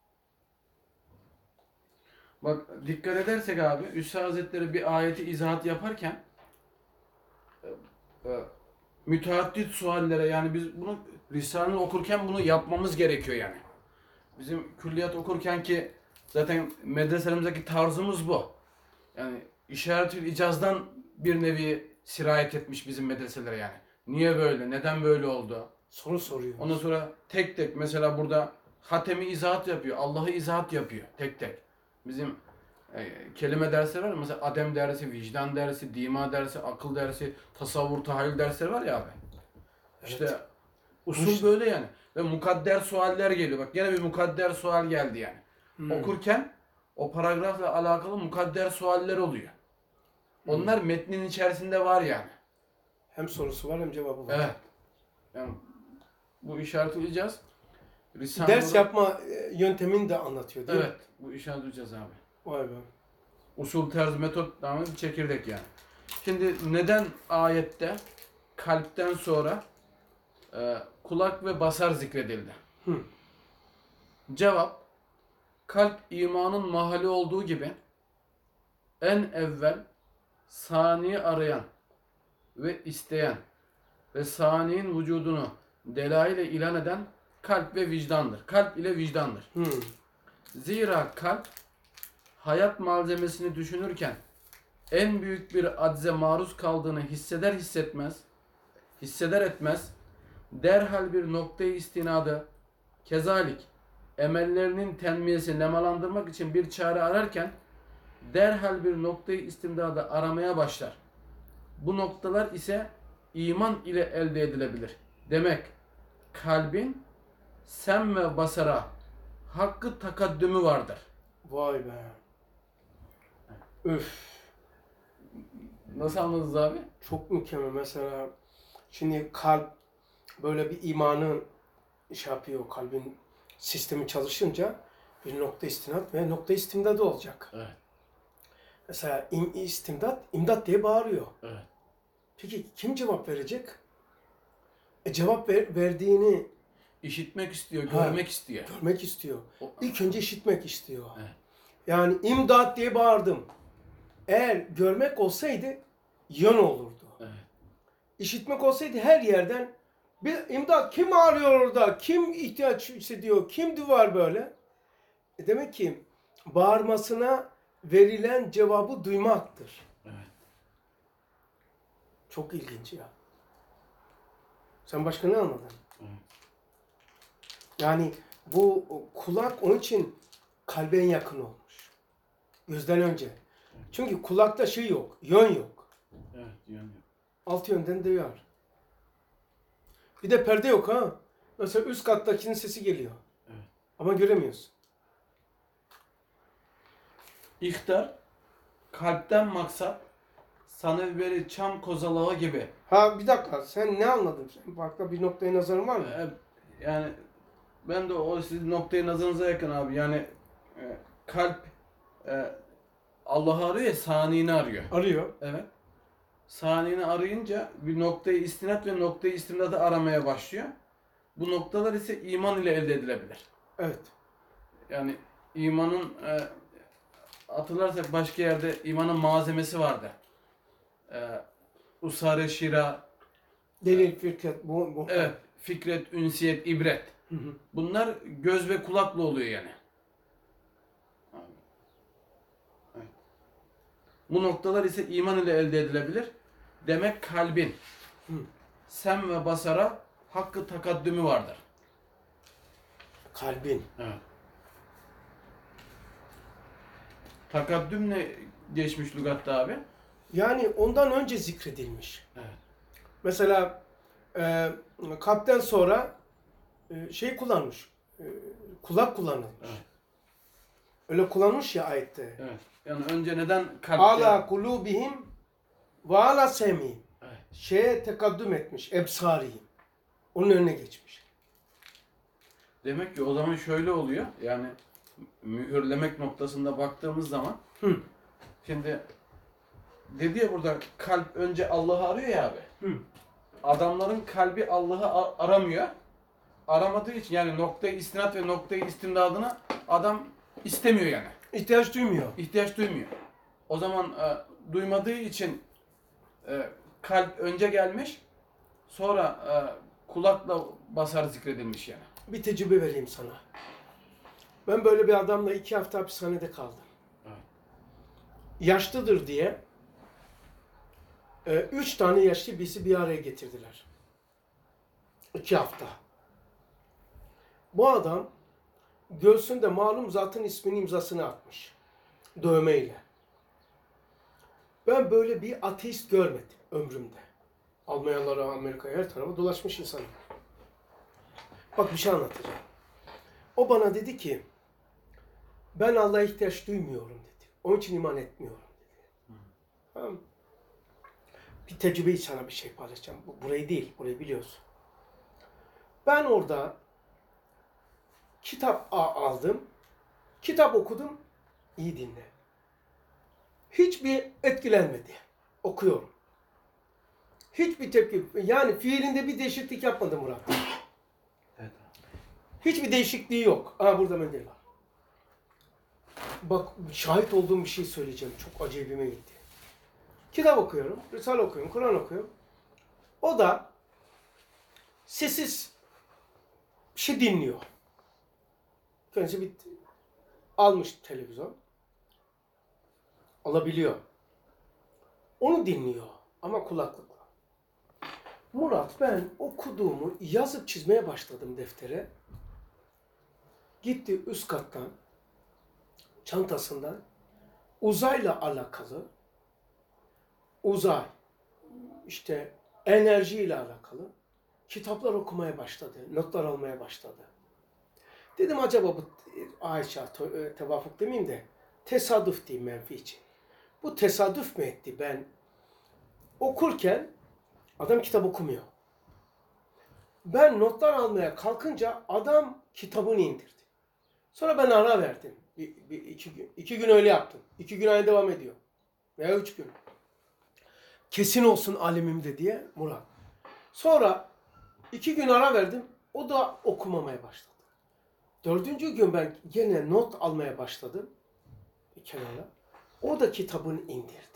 Bak dikkat edersek abi Üstad Hazretleri bir ayeti izahat yaparken müteaddit suallere yani biz bunu Risale'yi okurken bunu yapmamız gerekiyor yani. Bizim külliyat okurken ki zaten medreselerimizdeki tarzımız bu. Yani işaretül icazdan bir nevi sirayet etmiş bizim medreselere yani. Niye böyle? Neden böyle oldu? Soru soruyor. Ondan sonra tek tek mesela burada hatemi izahat yapıyor. Allah'ı izahat yapıyor tek tek. Bizim kelime dersleri var ya, mesela adem dersi, vicdan dersi, dima dersi, akıl dersi, tasavvur, tahayyül dersleri var ya abi. İşte usul böyle yani. Ve mukadder sualler geliyor. Bak gene bir mukadder sual geldi yani. Okurken o paragrafla alakalı mukadder sualler oluyor. Onlar metnin içerisinde var yani. Hem sorusu var hem cevabı var. Evet. Yani bu işaret edeceğiz. Ders yapma yöntemini de anlatıyor değil mi? Evet. Bu işaret edeceğiz abi. Vay be. Usul, terz, metot tamamen bir çekirdek yani. Şimdi neden ayette kalpten sonra kulak ve basar zikredildi? Hı. Cevap, kalp imanın mahalli olduğu gibi en evvel saniye arayan ve isteyen ve saniyenin vücudunu delail-i ilan eden kalp ve vicdandır. Kalp ile vicdandır. Hı. Zira kalp hayat malzemesini düşünürken en büyük bir acze maruz kaldığını hisseder etmez, derhal bir noktayı istinadı, kezalik emellerinin tenmiyesi nemalandırmak için bir çare ararken derhal bir noktayı istimdadı aramaya başlar. Bu noktalar ise iman ile elde edilebilir. Demek kalbin sem ve basara hakkı takaddümü vardır. Vay be. Üf. Nasıl anladınız abi? Çok mükemmel. Mesela şimdi kalp böyle bir imanı şey yapıyor. Kalbin sistemi çalışınca bir nokta istinat ve nokta istimdadı olacak. Evet. Mesela imdat diye bağırıyor. Evet. Peki kim cevap verecek? Cevap verdiğini İşitmek istiyor, Ha. görmek istiyor. görmek istiyor. İlk önce işitmek istiyor. Evet. Yani imdat diye bağırdım. Eğer görmek olsaydı yön olurdu. Evet. İşitmek olsaydı her yerden bir imdat, kim ağrıyor orada? Kim ihtiyaç hissediyor? Kim var böyle? Demek ki bağırmasına verilen cevabı duymaktır. Evet. Çok ilginç ya. Sen başka ne anladın? Evet. Yani bu kulak onun için kalbe en yakın olmuş. Gözden önce. Çünkü kulakta şey yok, yön yok. Evet, yani. Alt yönden duyar. Bir de perde yok ha. Mesela üst kattakinin sesi geliyor. Evet. Ama göremiyorsun. İhtar, kalpten maksat, sanıveri çam kozalağı gibi. Ha bir dakika, sen ne anladın? Sen farklı bir noktaya nazarın var mı? Yani ben de o sizin noktayı nazarınıza yakın abi. Yani kalp Allah'ı arıyor ya, saniyini arıyor. Arıyor. Evet. Saniyini arayınca bir noktayı istinat ve noktayı istimdadı aramaya başlıyor. Bu noktalar ise iman ile elde edilebilir. Evet. Yani imanın hatırlarsak başka yerde imanın malzemesi vardı. Usare, şira, Delil, firkat, bu. evet, fikret, ünsiyet, ibret. Hı hı. Bunlar göz ve kulakla oluyor yani. Evet. Bu noktalar ise iman ile elde edilebilir. Demek kalbin Hı. sem ve basara hakkı takaddümü vardır. Kalbin. Evet. Takaddüm ne geçmiş lügatta abi? Yani ondan önce zikredilmiş. Evet. Mesela kalpten sonra şey kullanmış. Kulak kullanılmış. Evet. Öyle kullanmış ya ayette. Evet. Yani önce neden kalp? Ala kulubihim ve ala semihim. Evet. Şeye tekaddüm etmiş. Ebsarihim. Onun önüne geçmiş. Demek ki o zaman şöyle oluyor. Yani mühürlemek noktasında baktığımız zaman Hı. şimdi dedi ya burada kalp önce Allah'ı arıyor ya abi. Hı. Adamların kalbi Allah'ı aramıyor. Aramadığı için yani noktayı istinat ve noktayı istimdadına adam istemiyor yani. İhtiyaç duymuyor. İhtiyaç duymuyor. O zaman duymadığı için kalp önce gelmiş, sonra kulakla basar zikredilmiş yani. Bir tecrübe vereyim sana. Ben böyle bir adamla 2 hafta hapishanede kaldım. Evet. Yaşlıdır diye 3 tane yaşlı birisi bir araya getirdiler. 2 hafta. Bu adam göğsünde malum zatın isminin imzasını atmış. Dövmeyle. Ben böyle bir ateist görmedim ömrümde. Almanyalara, Amerika'ya, her tarafa dolaşmış insanım. Bak bir şey anlatacağım. O bana dedi ki, ben Allah'a ihtiyaç duymuyorum dedi. Onun için iman etmiyorum dedi. Tamam. Bir tecrübeyi sana bir şey paylaşacağım. Burayı değil, burayı biliyorsun. Ben orada kitap aldım. Kitap okudum. İyi dinle. Hiçbir etkilenmedi. Okuyorum. Hiçbir tepki, yani fiilinde bir değişiklik yapmadı Murat. Evet. Hiçbir değişikliği yok. Aa burada mendil var. Bak şahit olduğum bir şey söyleyeceğim. Çok acayibime gitti. Kitap okuyorum, Risale okuyorum, Kur'an okuyorum. O da sessiz bir şey dinliyor. Kendisi bir almış televizyon. Alabiliyor. Onu dinliyor ama kulaklıkla. Murat ben okuduğumu yazıp çizmeye başladım deftere. Gitti üst kattan çantasından uzayla alakalı uzay işte enerjiyle alakalı kitaplar okumaya başladı, notlar almaya başladı. Dedim acaba bu Ayşe tevafuk demeyeyim de tesadüf diyeyim menfi için. Bu tesadüf mü etti? Ben okurken adam kitap okumuyor. Ben notlar almaya kalkınca adam kitabını indirdi. Sonra ben ara verdim. İki gün öyle yaptım. 2 gün aynı devam ediyor. Veya 3 gün. Kesin olsun alimimde diye Murat. Sonra 2 gün ara verdim. O da okumamaya başladı. 4. gün ben gene not almaya başladım. Bir kenara. O da kitabını indirdi.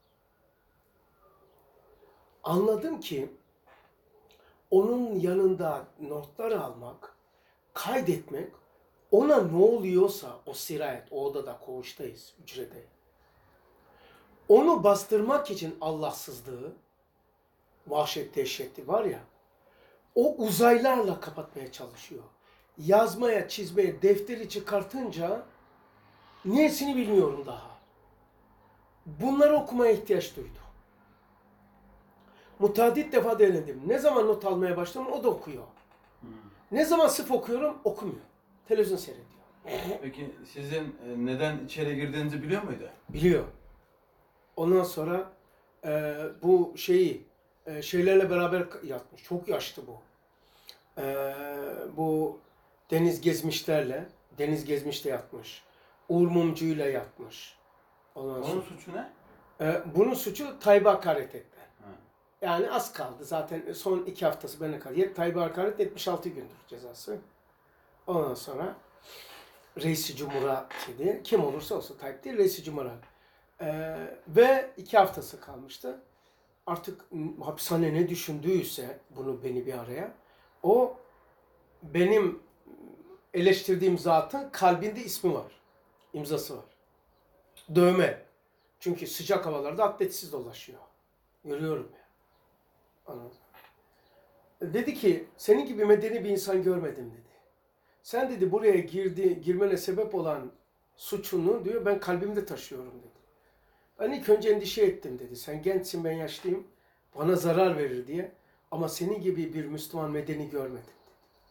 Anladım ki onun yanında notlar almak, kaydetmek, ona ne oluyorsa o sirayet, o odada, koğuştayız, hücrede. Onu bastırmak için Allahsızlığı, vahşet, dehşeti var ya, o uzaylarla kapatmaya çalışıyor. Yazmaya, çizmeye, defteri çıkartınca niyesini bilmiyorum daha. Bunları okumaya ihtiyaç duydu. Mutadit defa denedim. Ne zaman not almaya başladım o da okuyor. Ne zaman sırf okuyorum okumuyor. Televizyon seyrediyor. Peki sizin neden içeri girdiğinizi biliyor muydu? Biliyor. Ondan sonra bu şeylerle beraber yatmış. Çok yaşlı bu. Bu Deniz Gezmiş'le yatmış. Uğur Mumcu'yla yatmış. Onun suçu ne? Bunun suçu Tayyip'e hakaret etti. Yani az kaldı. Zaten son 2 haftası bana kaldı. Tayyip'e hakaret 76 gündür cezası. Ondan sonra Reis-i Cumhur'a dedi. Kim olursa olsun Tayyip değil, Reis-i Cumhur'a. Ve 2 haftası kalmıştı. Artık hapishane ne düşündüyse bunu beni bir araya, o benim eleştirdiğim zatın kalbinde ismi var. İmzası var. Dövme. Çünkü sıcak havalarda atletsiz dolaşıyor. Görüyorum ya. Anladın. Dedi ki senin gibi medeni bir insan görmedim dedi. Sen dedi buraya girmene sebep olan suçunu diyor ben kalbimde taşıyorum dedi. Ben ilk önce endişe ettim dedi. Sen gençsin ben yaşlıyım. Bana zarar verir diye. Ama senin gibi bir Müslüman medeni görmedim dedi.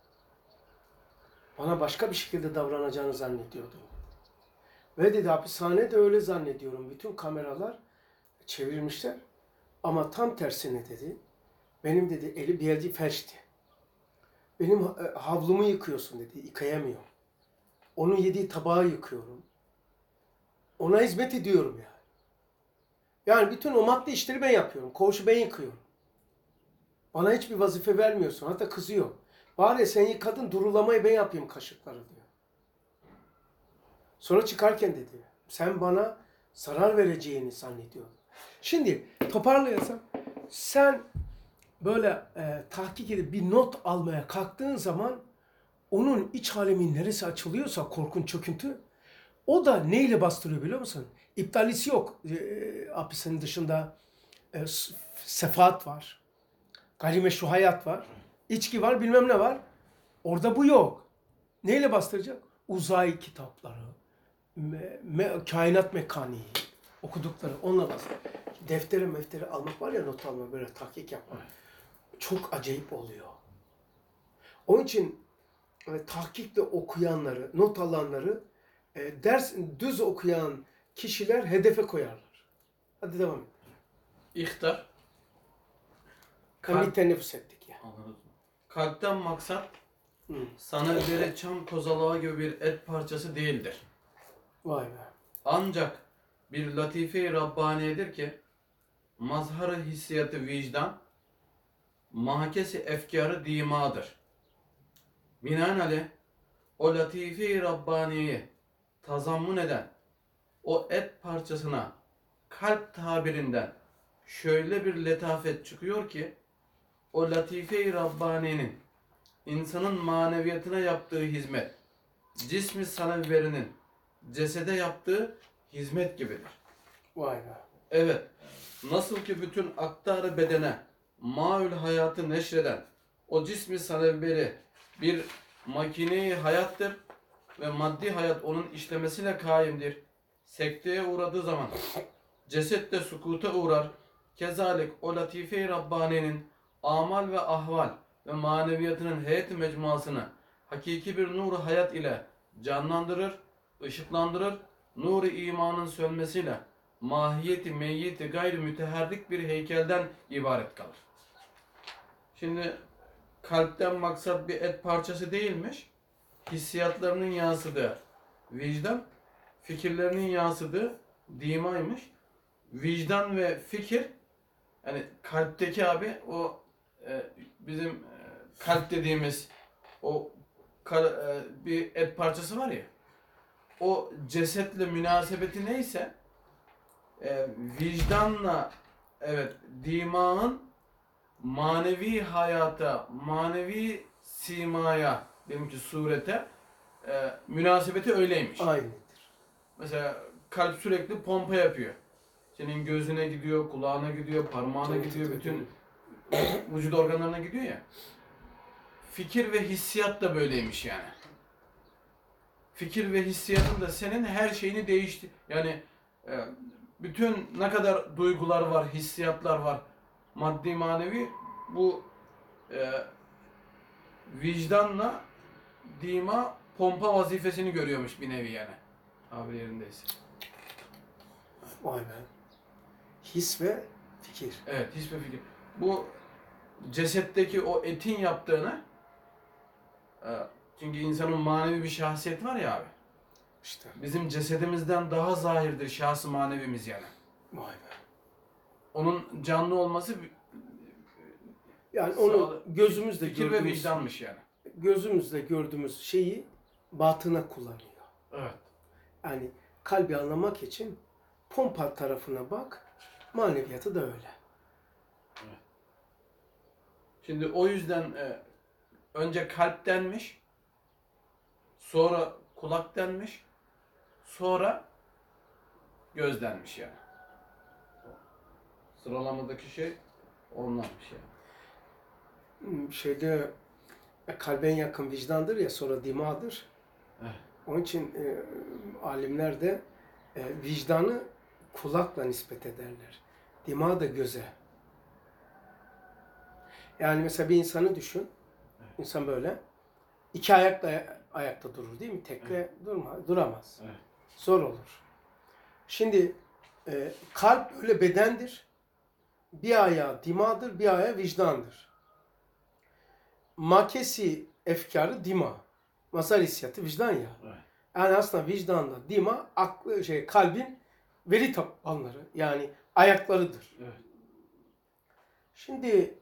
Bana başka bir şekilde davranacağını zannediyordum. Ve dedi hapishane de öyle zannediyorum. Bütün kameralar çevirmişler. Ama tam tersine dedi. Benim dedi eli bir yerde felçti. Benim havlumu yıkıyorsun dedi. Yıkayamıyorum. Onun yediği tabağı yıkıyorum. Ona hizmet ediyorum yani. Yani bütün o maddi işleri ben yapıyorum. Koğuşu ben yıkıyorum. Bana hiçbir vazife vermiyorsun. Hatta kızıyor. Bari sen yıkadın durulamayı ben yapayım kaşıkları diyor. Sonra çıkarken dedi. Sen bana zarar vereceğini zannediyordun. Şimdi toparlayasam sen böyle tahkik edip bir not almaya kalktığın zaman onun iç alemin neresi açılıyorsa korkunç çöküntü o da neyle bastırıyor biliyor musun? İptalisi yok. Hapisin dışında sefaat var. Gayrimeşru hayat var. İçki var bilmem ne var. Orada bu yok. Neyle bastıracak? Uzay kitapları, kainat mekaniği okudukları onunla bastırıyor. Defteri almak var ya not almak böyle tahkik yapmak. Çok acayip oluyor. Onun için tahkikle okuyanları, not alanları düz okuyan kişiler hedefe koyarlar. Hadi devam et. İhtar. Bir teneffüs ettik ya. Anladım. Kalpten maksat sana üzeri çam kozalağı gibi bir et parçası değildir. Vay be. Ancak bir latife-i Rabbaniyedir ki mazhar-ı hissiyatı vicdan, mahkesi efkarı dimadır. Binaenaleyh o latife-i Rabbaniye'yi tazammun eden o et parçasına kalp tabirinden şöyle bir letafet çıkıyor ki o latife-i Rabbaniye'nin insanın maneviyatına yaptığı hizmet, cismi sanevverinin cesede yaptığı hizmet gibidir. Vay be. Evet, nasıl ki bütün aktarı bedene maül hayatı neşreden o cismi sanevveri bir makine-i hayattır ve maddi hayat onun işlemesiyle kaimdir. Sekteye uğradığı zaman ceset de sukuta uğrar, Kezalik o latife-i Rabbani'nin amal ve ahval ve maneviyatının heyet-i mecmuasını hakiki bir nur hayat ile canlandırır, ışıklandırır, nur-i imanın sönmesiyle mahiyeti meyyiti gayri müteherrik bir heykelden ibaret kalır. Şimdi kalpten maksat bir et parçası değilmiş, hissiyatlarının yansıdığı vicdan, fikirlerinin yansıdığı dimaymış. Vicdan ve fikir, yani kalpteki abi o bizim kalp dediğimiz o bir et parçası var ya, o cesetle münasebeti neyse vicdanla evet dimağın manevi hayata, manevi simaya, benimki surete münasebeti öyleymiş. Aynıdır. Mesela kalp sürekli pompa yapıyor. Senin gözüne gidiyor, kulağına gidiyor, parmağına gidiyor, bütün vücut organlarına gidiyor ya. Fikir ve hissiyat da böyleymiş yani. Fikir ve hissiyatın da senin her şeyini değişti. Yani bütün ne kadar duygular var, hissiyatlar var, maddi manevi, bu vicdanla dima pompa vazifesini görüyormuş bir nevi yani. Tabiri yerindeyse. Vay be. His ve fikir. Evet, his ve fikir. Bu cesetteki o etin yaptığını, çünkü insanın manevi bir şahsiyeti var ya abi. İşte. Bizim cesedimizden daha zahirdir şahsı manevimiz yani. Vay be. Onun canlı olması Yani onu gözümüzle fikir ve gördüğümüz, vicdanmış yani. gözümüzle gördüğümüz şeyi batına kullanıyor. Evet. Yani kalbi anlamak için pompa tarafına bak, maneviyatı da öyle. Evet. Şimdi o yüzden önce kalp denmiş, sonra kulak denmiş, sonra göz denmiş yani. Sıralamadaki şey ondanmış yani. Şeyde kalbe en yakın vicdandır ya, sonra dimadır. Evet. Onun için alimler de vicdanı kulakla nispet ederler. Dimağı da göze. Yani mesela bir insanı düşün. Evet. İnsan böyle iki ayakla ayakta durur değil mi? Tekle duramaz. Evet. Zor olur. Şimdi kalp öyle bedendir. Bir ayağı dimadır, bir ayağı vicdandır. Makesi efkarı dima. Mazhar hissiyatı vicdan ya. Evet. Yani aslında vicdanla dima kalbin veri tabanları, yani ayaklarıdır. Evet. Şimdi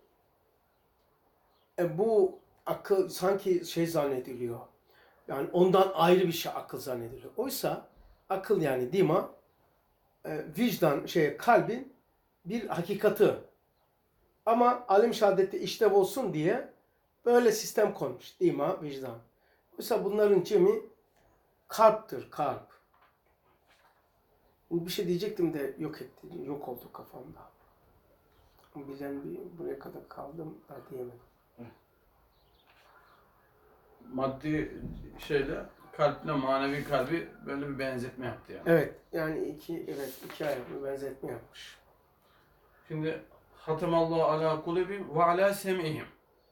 bu akıl sanki şey zannediliyor. Yani ondan ayrı bir şey akıl zannediliyor. Oysa akıl yani dima vicdan kalbin bir hakikati. Ama alim şehadette işlev olsun diye böyle sistem konmuş. Dima, vicdan. Oysa bunların cemi kalptir, kalp. Bir şey diyecektim de yok etti. Yok oldu kafamda. Bilen buraya kadar kaldım da diyemedim. Maddi şeyle kalple manevi kalbi böyle bir benzetme yaptı yani. Evet, yani iki ayaklı benzetme yapmış. Şimdi Hatemallahu ala kulubihim ve ala sem'ihim.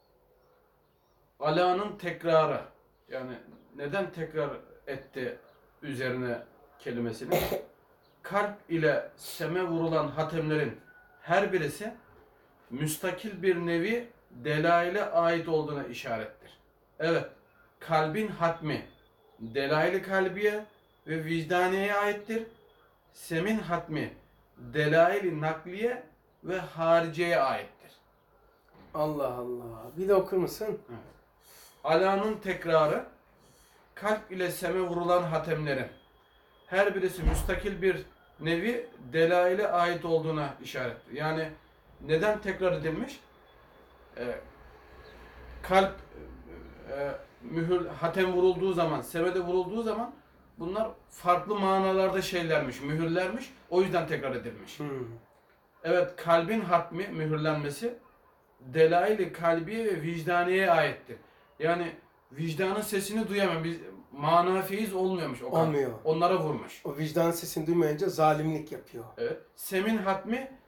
Ala'nın tekrarı. Yani neden tekrar etti üzerine kelimesini? Kalp ile seme vurulan hatemlerin her birisi müstakil bir nevi delaile ait olduğuna işarettir. Evet, kalbin hatmi delail-i kalbiye ve vicdaniyeye aittir. Semin hatmi delail-i nakliye ve hariciyeye aittir. Allah Allah. Bir de okur musun? Evet. Ala'nın tekrarı, kalp ile seme vurulan hatemlerin her birisi müstakil bir nevi delaile ait olduğuna işarettir. Yani neden tekrar edilmiş? Kalp hatem vurulduğu zaman, semede vurulduğu zaman bunlar farklı manalarda şeylermiş, mühürlermiş. O yüzden tekrar edilmiş. Evet, kalbin hatmi, mühürlenmesi delail-i kalbiye ve vicdaniyeye aittir. Yani vicdanın sesini duyamıyor. Mana feyiz olmuyormuş o Olmuyor. Onlara vurmuş. O vicdan sesini duymayınca zalimlik yapıyor. Evet. Semin hatmi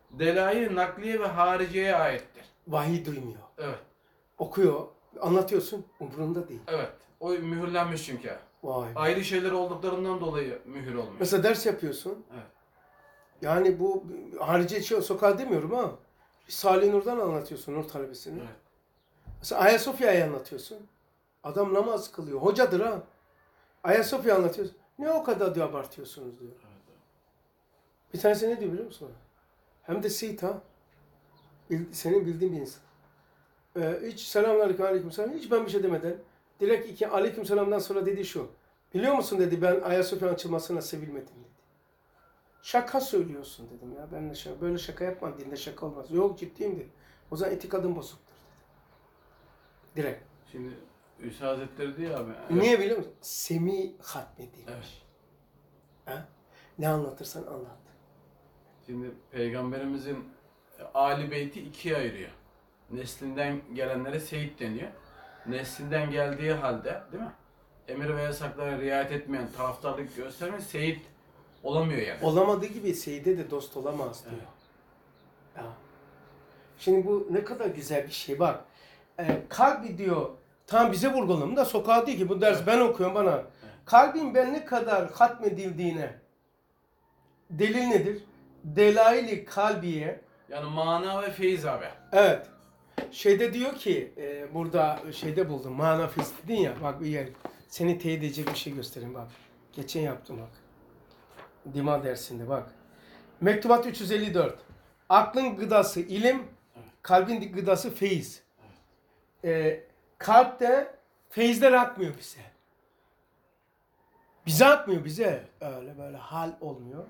Delail nakliye ve hariciyeye aittir. Vahiy duymuyor. Evet. Okuyor, anlatıyorsun, umurunda değil. Evet. O mühürlenmiş çünkü. Vay. Ayrı şeyler olduklarından dolayı mühür olmuş. Mesela ders yapıyorsun. Evet. Yani bu harici şey, sokağa demiyorum ha. Salih Nur'dan anlatıyorsun, Nur talebesini. Evet. Mesela Ayasofya'yı anlatıyorsun. Adam namaz kılıyor. Hocadır ha. Ayasofya anlatıyorsun. Ne o kadar diyor abartıyorsunuz diyor. Bir tanesi ne diyor biliyor musun? Hem de Seyit ha. Senin bildiğin bir insan. Hiç selamünaleyküm, aleykümselam. Hiç ben bir şey demeden. Direkt aleykümselamdan sonra dediği şu. Biliyor musun dedi, ben Ayasofya'nın açılmasına sevilmedim dedi. Şaka söylüyorsun dedim ya. Ben de böyle şaka yapma, dinde şaka olmaz. Yok, ciddiyim dedi. O zaman itikadın bozuktur dedi. Direkt. Şimdi Üstad Hazretleri diyor abi. Niye biliyor musun? Semi hatmedilmiş. Evet. Ha? Ne anlatırsan anlat. Şimdi Peygamberimizin Ali Beyti ikiye ayırıyor. Neslinden gelenlere Seyit deniyor. Neslinden geldiği halde, değil mi? Emir ve yasaklara riayet etmeyen, taraftarlık göstermeyen Seyit olamıyor yani. Olamadığı gibi Seyit'e de dost olamaz diyor. Evet. Ya. Şimdi bu ne kadar güzel bir şey bak. Kalbi diyor, tam bize vurgulalım da sokağa değil ki bu ders ben okuyorum bana. Evet. Kalbin ben ne kadar hatmedildiğine delil nedir? Delail-i kalbiye. Yani mana ve feyiz abi. Evet. Şeyde diyor ki burada şeyde buldum. Mana feyiz dedin ya, bak bir yer. Seni teyit edecek bir şey göstereyim bak. Geçen yaptım bak. Dima dersinde bak. Mektubat 354. Aklın gıdası ilim, kalbin gıdası feyiz. Kalpte feyizler akmıyor bize. Bize akmıyor bize. Öyle böyle hal olmuyor.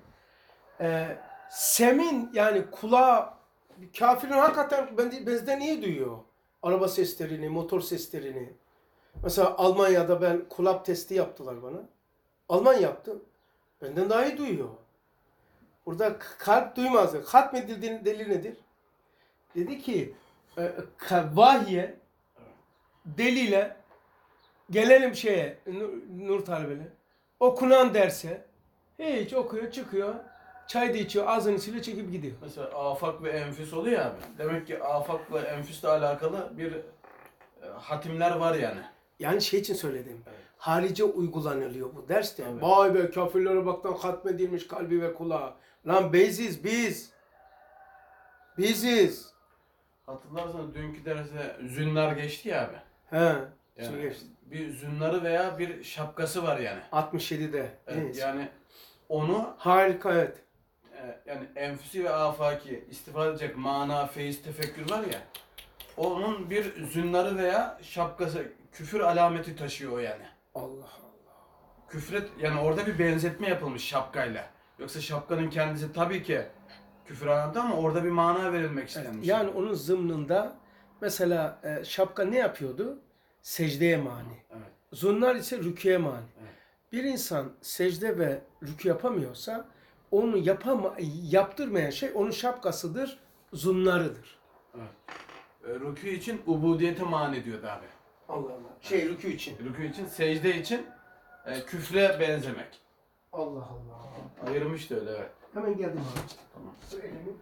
Semin yani kulağı, kafirin hakikaten bizden iyi duyuyor. Araba seslerini, motor seslerini. Mesela Almanya'da ben kulak testi yaptılar bana. Alman yaptı. Benden daha iyi duyuyor. Burada kalp duymaz. Hatmedildiğinin delili nedir? Dedi ki vahye delile gelelim şeye Nur talebeli. Okunan derse hiç okuyor çıkıyor. Çay da içiyor, ağzını siliyor, çekip gidiyor. Mesela afak ve enfüs oluyor ya abi. Demek ki afak ve enfüsle alakalı bir hatimler var yani. Yani şey için söyledim. Evet. Harice uygulanılıyor bu derste. Evet. Vay be, kafirlere baktan hatmedilmiş kalbi ve kulağı. Lan biziz biz. Biziz. Hatırlarsanız dünkü derste zünnar geçti ya abi. He. Yani geçti. bir zünnarı veya bir şapkası var yani. 67'de. Evet, yani onu Harika, evet. yani enfüsi ve afaki istifade edecek mana, feyiz, tefekkür var ya. Onun bir zünnarı veya şapkası, küfür alameti taşıyor o yani. Allah Allah. Küfret yani orada bir benzetme yapılmış şapkayla. Yoksa şapkanın kendisi tabii ki küfür alameti ama orada bir mana verilmek istenmiş. Yani onun zımnında mesela şapka ne yapıyordu? Secdeye mani. Evet. Zunnar ise rüküye mani. Evet. Bir insan secde ve rükü yapamıyorsa onu yaptırmayan şey onun şapkasıdır, zunnarıdır. Evet. Rükû için ubudiyete mani diyordu abi. Allah Allah. Şey rükü için. Rükû için, secde için küfre benzemek. Allah Allah. Ayırmıştı öyle evet. Hemen geldim abi. Tamam. Şu elimi.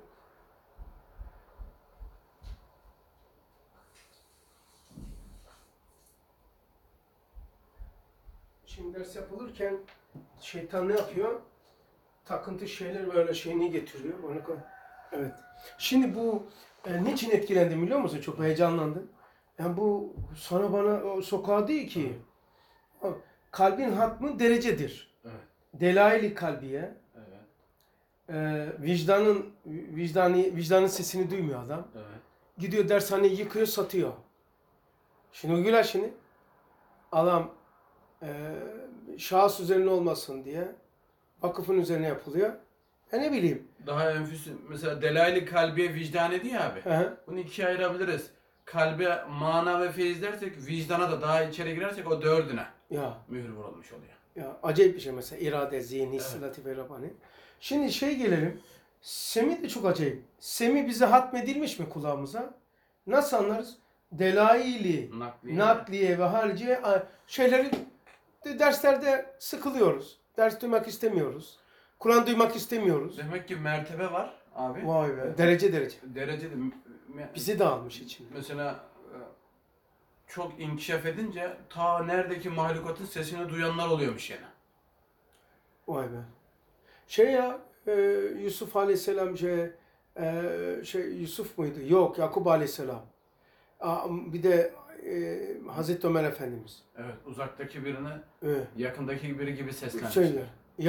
Şimdi ders yapılırken şeytan ne yapıyor? Takıntı şeyler böyle şeyini getiriyor. Evet. Şimdi bu niçin etkilendim biliyor musun? Çok heyecanlandım. Yani bu sana bana o sokağa değil ki. Kalbin hatmı derecedir. Evet. Delail-i kalbiye. Evet. Vicdanın sesini duymuyor adam. Evet. Gidiyor dershaneyi yıkıyor, satıyor. Şimdi güler şimdi. Adam şahıs üzerine olmasın diye vakıfın üzerine yapılıyor. Ne bileyim. Daha enfüs mesela delail-i kalbiye vicdan diyor abi. Hı. Bunu ikiye ayırabiliriz. Kalbe mana ve feyiz dersek vicdana da daha içeri girersek o dördüne Ya. mühür vurulmuş oluyor. Ya acayip bir şey mesela irade, zihin, his, Evet. latif ve Rabbani. Şimdi gelelim. Semi de çok acayip. Semi bize hatmedilmiş mi kulağımıza? Nasıl anlarız? Delaili, nakliye ve hariciye şeyleri derslerde sıkılıyoruz. Ders duymak istemiyoruz. Kur'an duymak istemiyoruz. Demek ki mertebe var abi. Vay be. Derece derece. Dereceli. Bizi de almış içine. Mesela çok inkişaf edince ta neredeki mahlukatın sesini duyanlar oluyormuş yani. Vay be. Şey ya Yusuf Aleyhisselam Yusuf muydu? Yok, Yakup Aleyhisselam. Bir de Hazreti Ömer Efendimiz. Evet, uzaktaki birine Evet. yakındaki biri gibi seslenmiş. Söyler.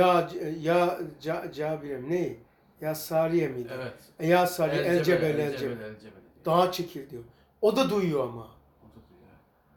Cabir'e ne? Ya Sariye miydi? Evet. Ya Sariye El Cebel El Cebel. El Cebel. Dağa çekil diyor. O da duyuyor ama. O da duyuyor.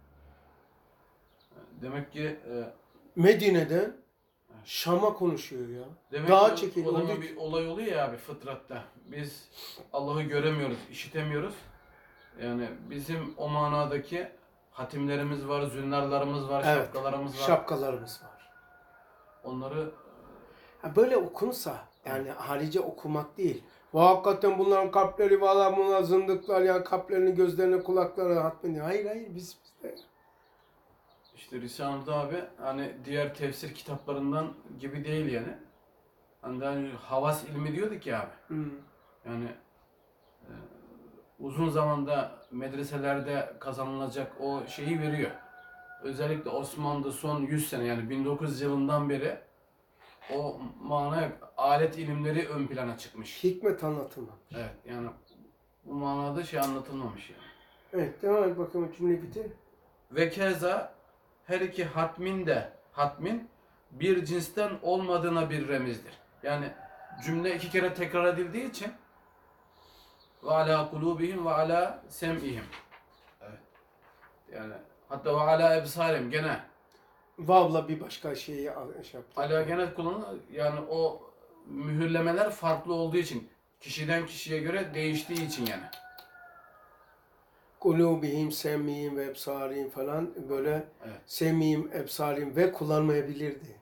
Demek ki Medine'den Şam'a konuşuyor ya. demek Dağa ki çekil. o zaman bir olay oluyor ya abi fıtratta. Biz Allah'ı göremiyoruz, işitemiyoruz. Yani bizim o manadaki hatimlerimiz var, zünnarlarımız var, Evet, şapkalarımız var. şapkalarımız var. Onları Böyle okunsa, yani harici okumak değil. Bu hakikaten bunların kalpleri valla bunlar zındıklar ya, kalplerini, gözlerini, kulakları hatmediyor. Hayır biz de. işte Risale'de abi hani diğer tefsir kitaplarından gibi değil yani. Hani havas ilmi diyorduk ya abi. Yani uzun zamanda medreselerde kazanılacak o şeyi veriyor. Özellikle Osmanlı'da son 100 sene yani 1900 yılından beri o manaya alet ilimleri ön plana çıkmış. Hikmet anlatımı. Evet yani bu manada şey anlatılmamış yani. Evet, devam et bakalım cümle bitir. Ve keza her iki hatmin bir cinsten olmadığına bir remizdir. Yani cümle iki kere tekrar edildiği için ve ala kulubihim ve ala sem'ihim. Evet. Yani hatta ve ala ebsarim gene Vav'la bir başka şeyi şey yaptı. ala gene kullanılır. Yani o mühürlemeler farklı olduğu için kişiden kişiye göre değiştiği için yani. Kulubihim, semihim ve ebsarim falan böyle Evet. semihim, ebsarim ve kullanmayabilirdi.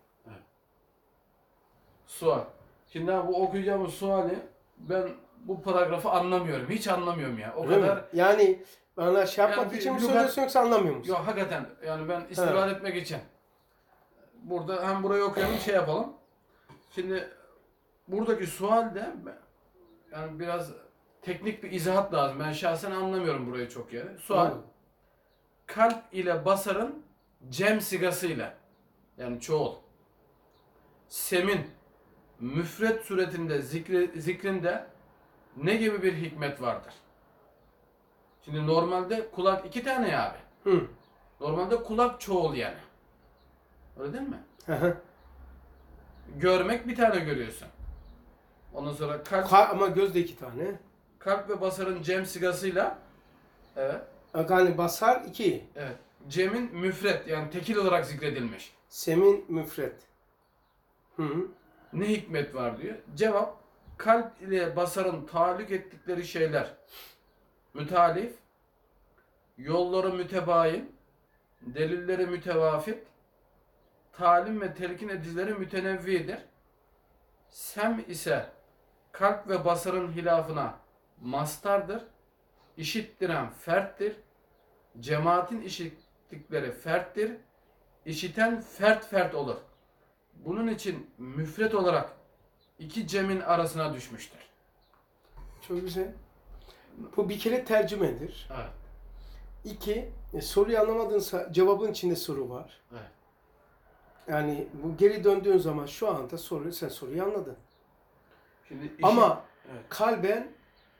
Sual. Şimdi bu okuyacağımız suali ben bu paragrafı anlamıyorum. Hiç anlamıyorum ya. O Değil kadar. mi? Yani bana şey yapmak Yani için mi lügat- söylüyorsun yoksa anlamıyor musun? Yok hakikaten yani ben istihbar etmek için. Burada hem burayı okuyalım şey yapalım. Şimdi buradaki sualde yani biraz teknik bir izahat lazım. Ben şahsen anlamıyorum burayı çok yani. Sual Tamam. kalp ile basarın cem sigasıyla yani çoğul. Semin müfret suretinde zikrinde ne gibi bir hikmet vardır? Şimdi normalde kulak iki tane ya abi. Hı. Normalde kulak çoğul yani. Öyle değil mi? Hı hı. Görmek bir tane görüyorsun. Ondan sonra Ama gözde iki tane. kalp ve basarın cem sigasıyla evet. Yani basar iki. Evet. Cem'in müfret yani tekil olarak zikredilmiş. Semin müfret. Hı hı. Ne hikmet var diyor. Cevap kalp ile basarın taalluk ettikleri şeyler mütalif, yolları mütebayin, delilleri mütevafit, talim ve telkin edicileri mütenevvidir. Sem ise kalp ve basarın hilafına mastardır. İşittiren ferttir. Cemaatin işittikleri ferttir. İşiten fert olur. Bunun için müfret olarak iki cemin arasına düşmüştür. Çok güzel. Bu bir kere tercümedir. Evet. İki, soruyu anlamadığın cevabın içinde soru var. Evet. Yani bu geri döndüğün zaman şu anda sen soruyu anladın. Şimdi Ama evet. kalben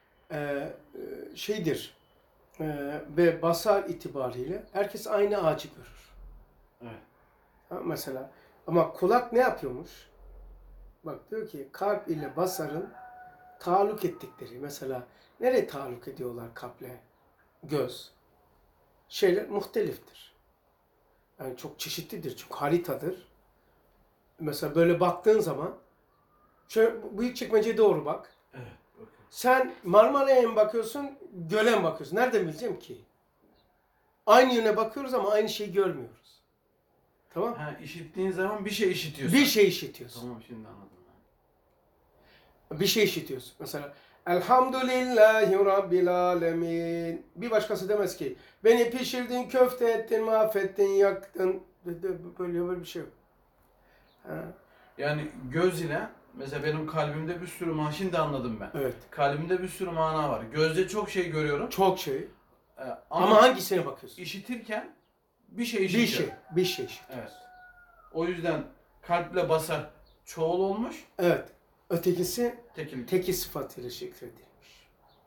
ve basar itibariyle herkes aynı ağacı görür. Evet. Mesela ama kulak ne yapıyormuş? Bak diyor ki kalp ile basarın taalluk ettikleri. Mesela nereye taalluk ediyorlar kalple? Göz. Şeyler muhteliftir. Yani çok çeşitlidir. Çok haritadır. Mesela böyle baktığın zaman şöyle Büyükçekmece'ye doğru bak. Evet. Okay. Sen Marmara'ya mı bakıyorsun, göle mi bakıyorsun? Nereden bileceğim ki? Aynı yöne bakıyoruz ama aynı şeyi görmüyoruz. Tamam? Ha, işittiğin zaman bir şey işitiyorsun. Bir şey işitiyorsun. Tamam şimdi anladım. Bir şey işitiyorsun. Mesela Elhamdülillahi Rabbil Alemin. Bir başkası demez ki beni pişirdin, köfte ettin, mahvettin, yaktın. Böyle bir şey yok. Ha. Yani göz ile Mesela benim kalbimde bir sürü mana, şimdi anladım ben. Evet. Kalbimde bir sürü mana var. Gözde çok şey görüyorum. Çok şey. Ama Ama hangisine bakıyorsun? işitirken bir şey Bir işitiyorum. şey. Bir şey işte. Evet. O yüzden kalple basar çoğul olmuş, Evet. Ötekisi tekil. teki sıfatıyla şekledilmiş.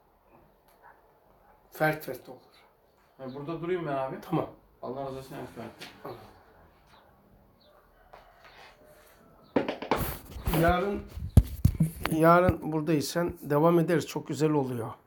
Fert fert olur. Burada durayım ben abi. Tamam. Allah razı olsun. Tamam. Yarın buradaysan devam ederiz. Çok güzel oluyor.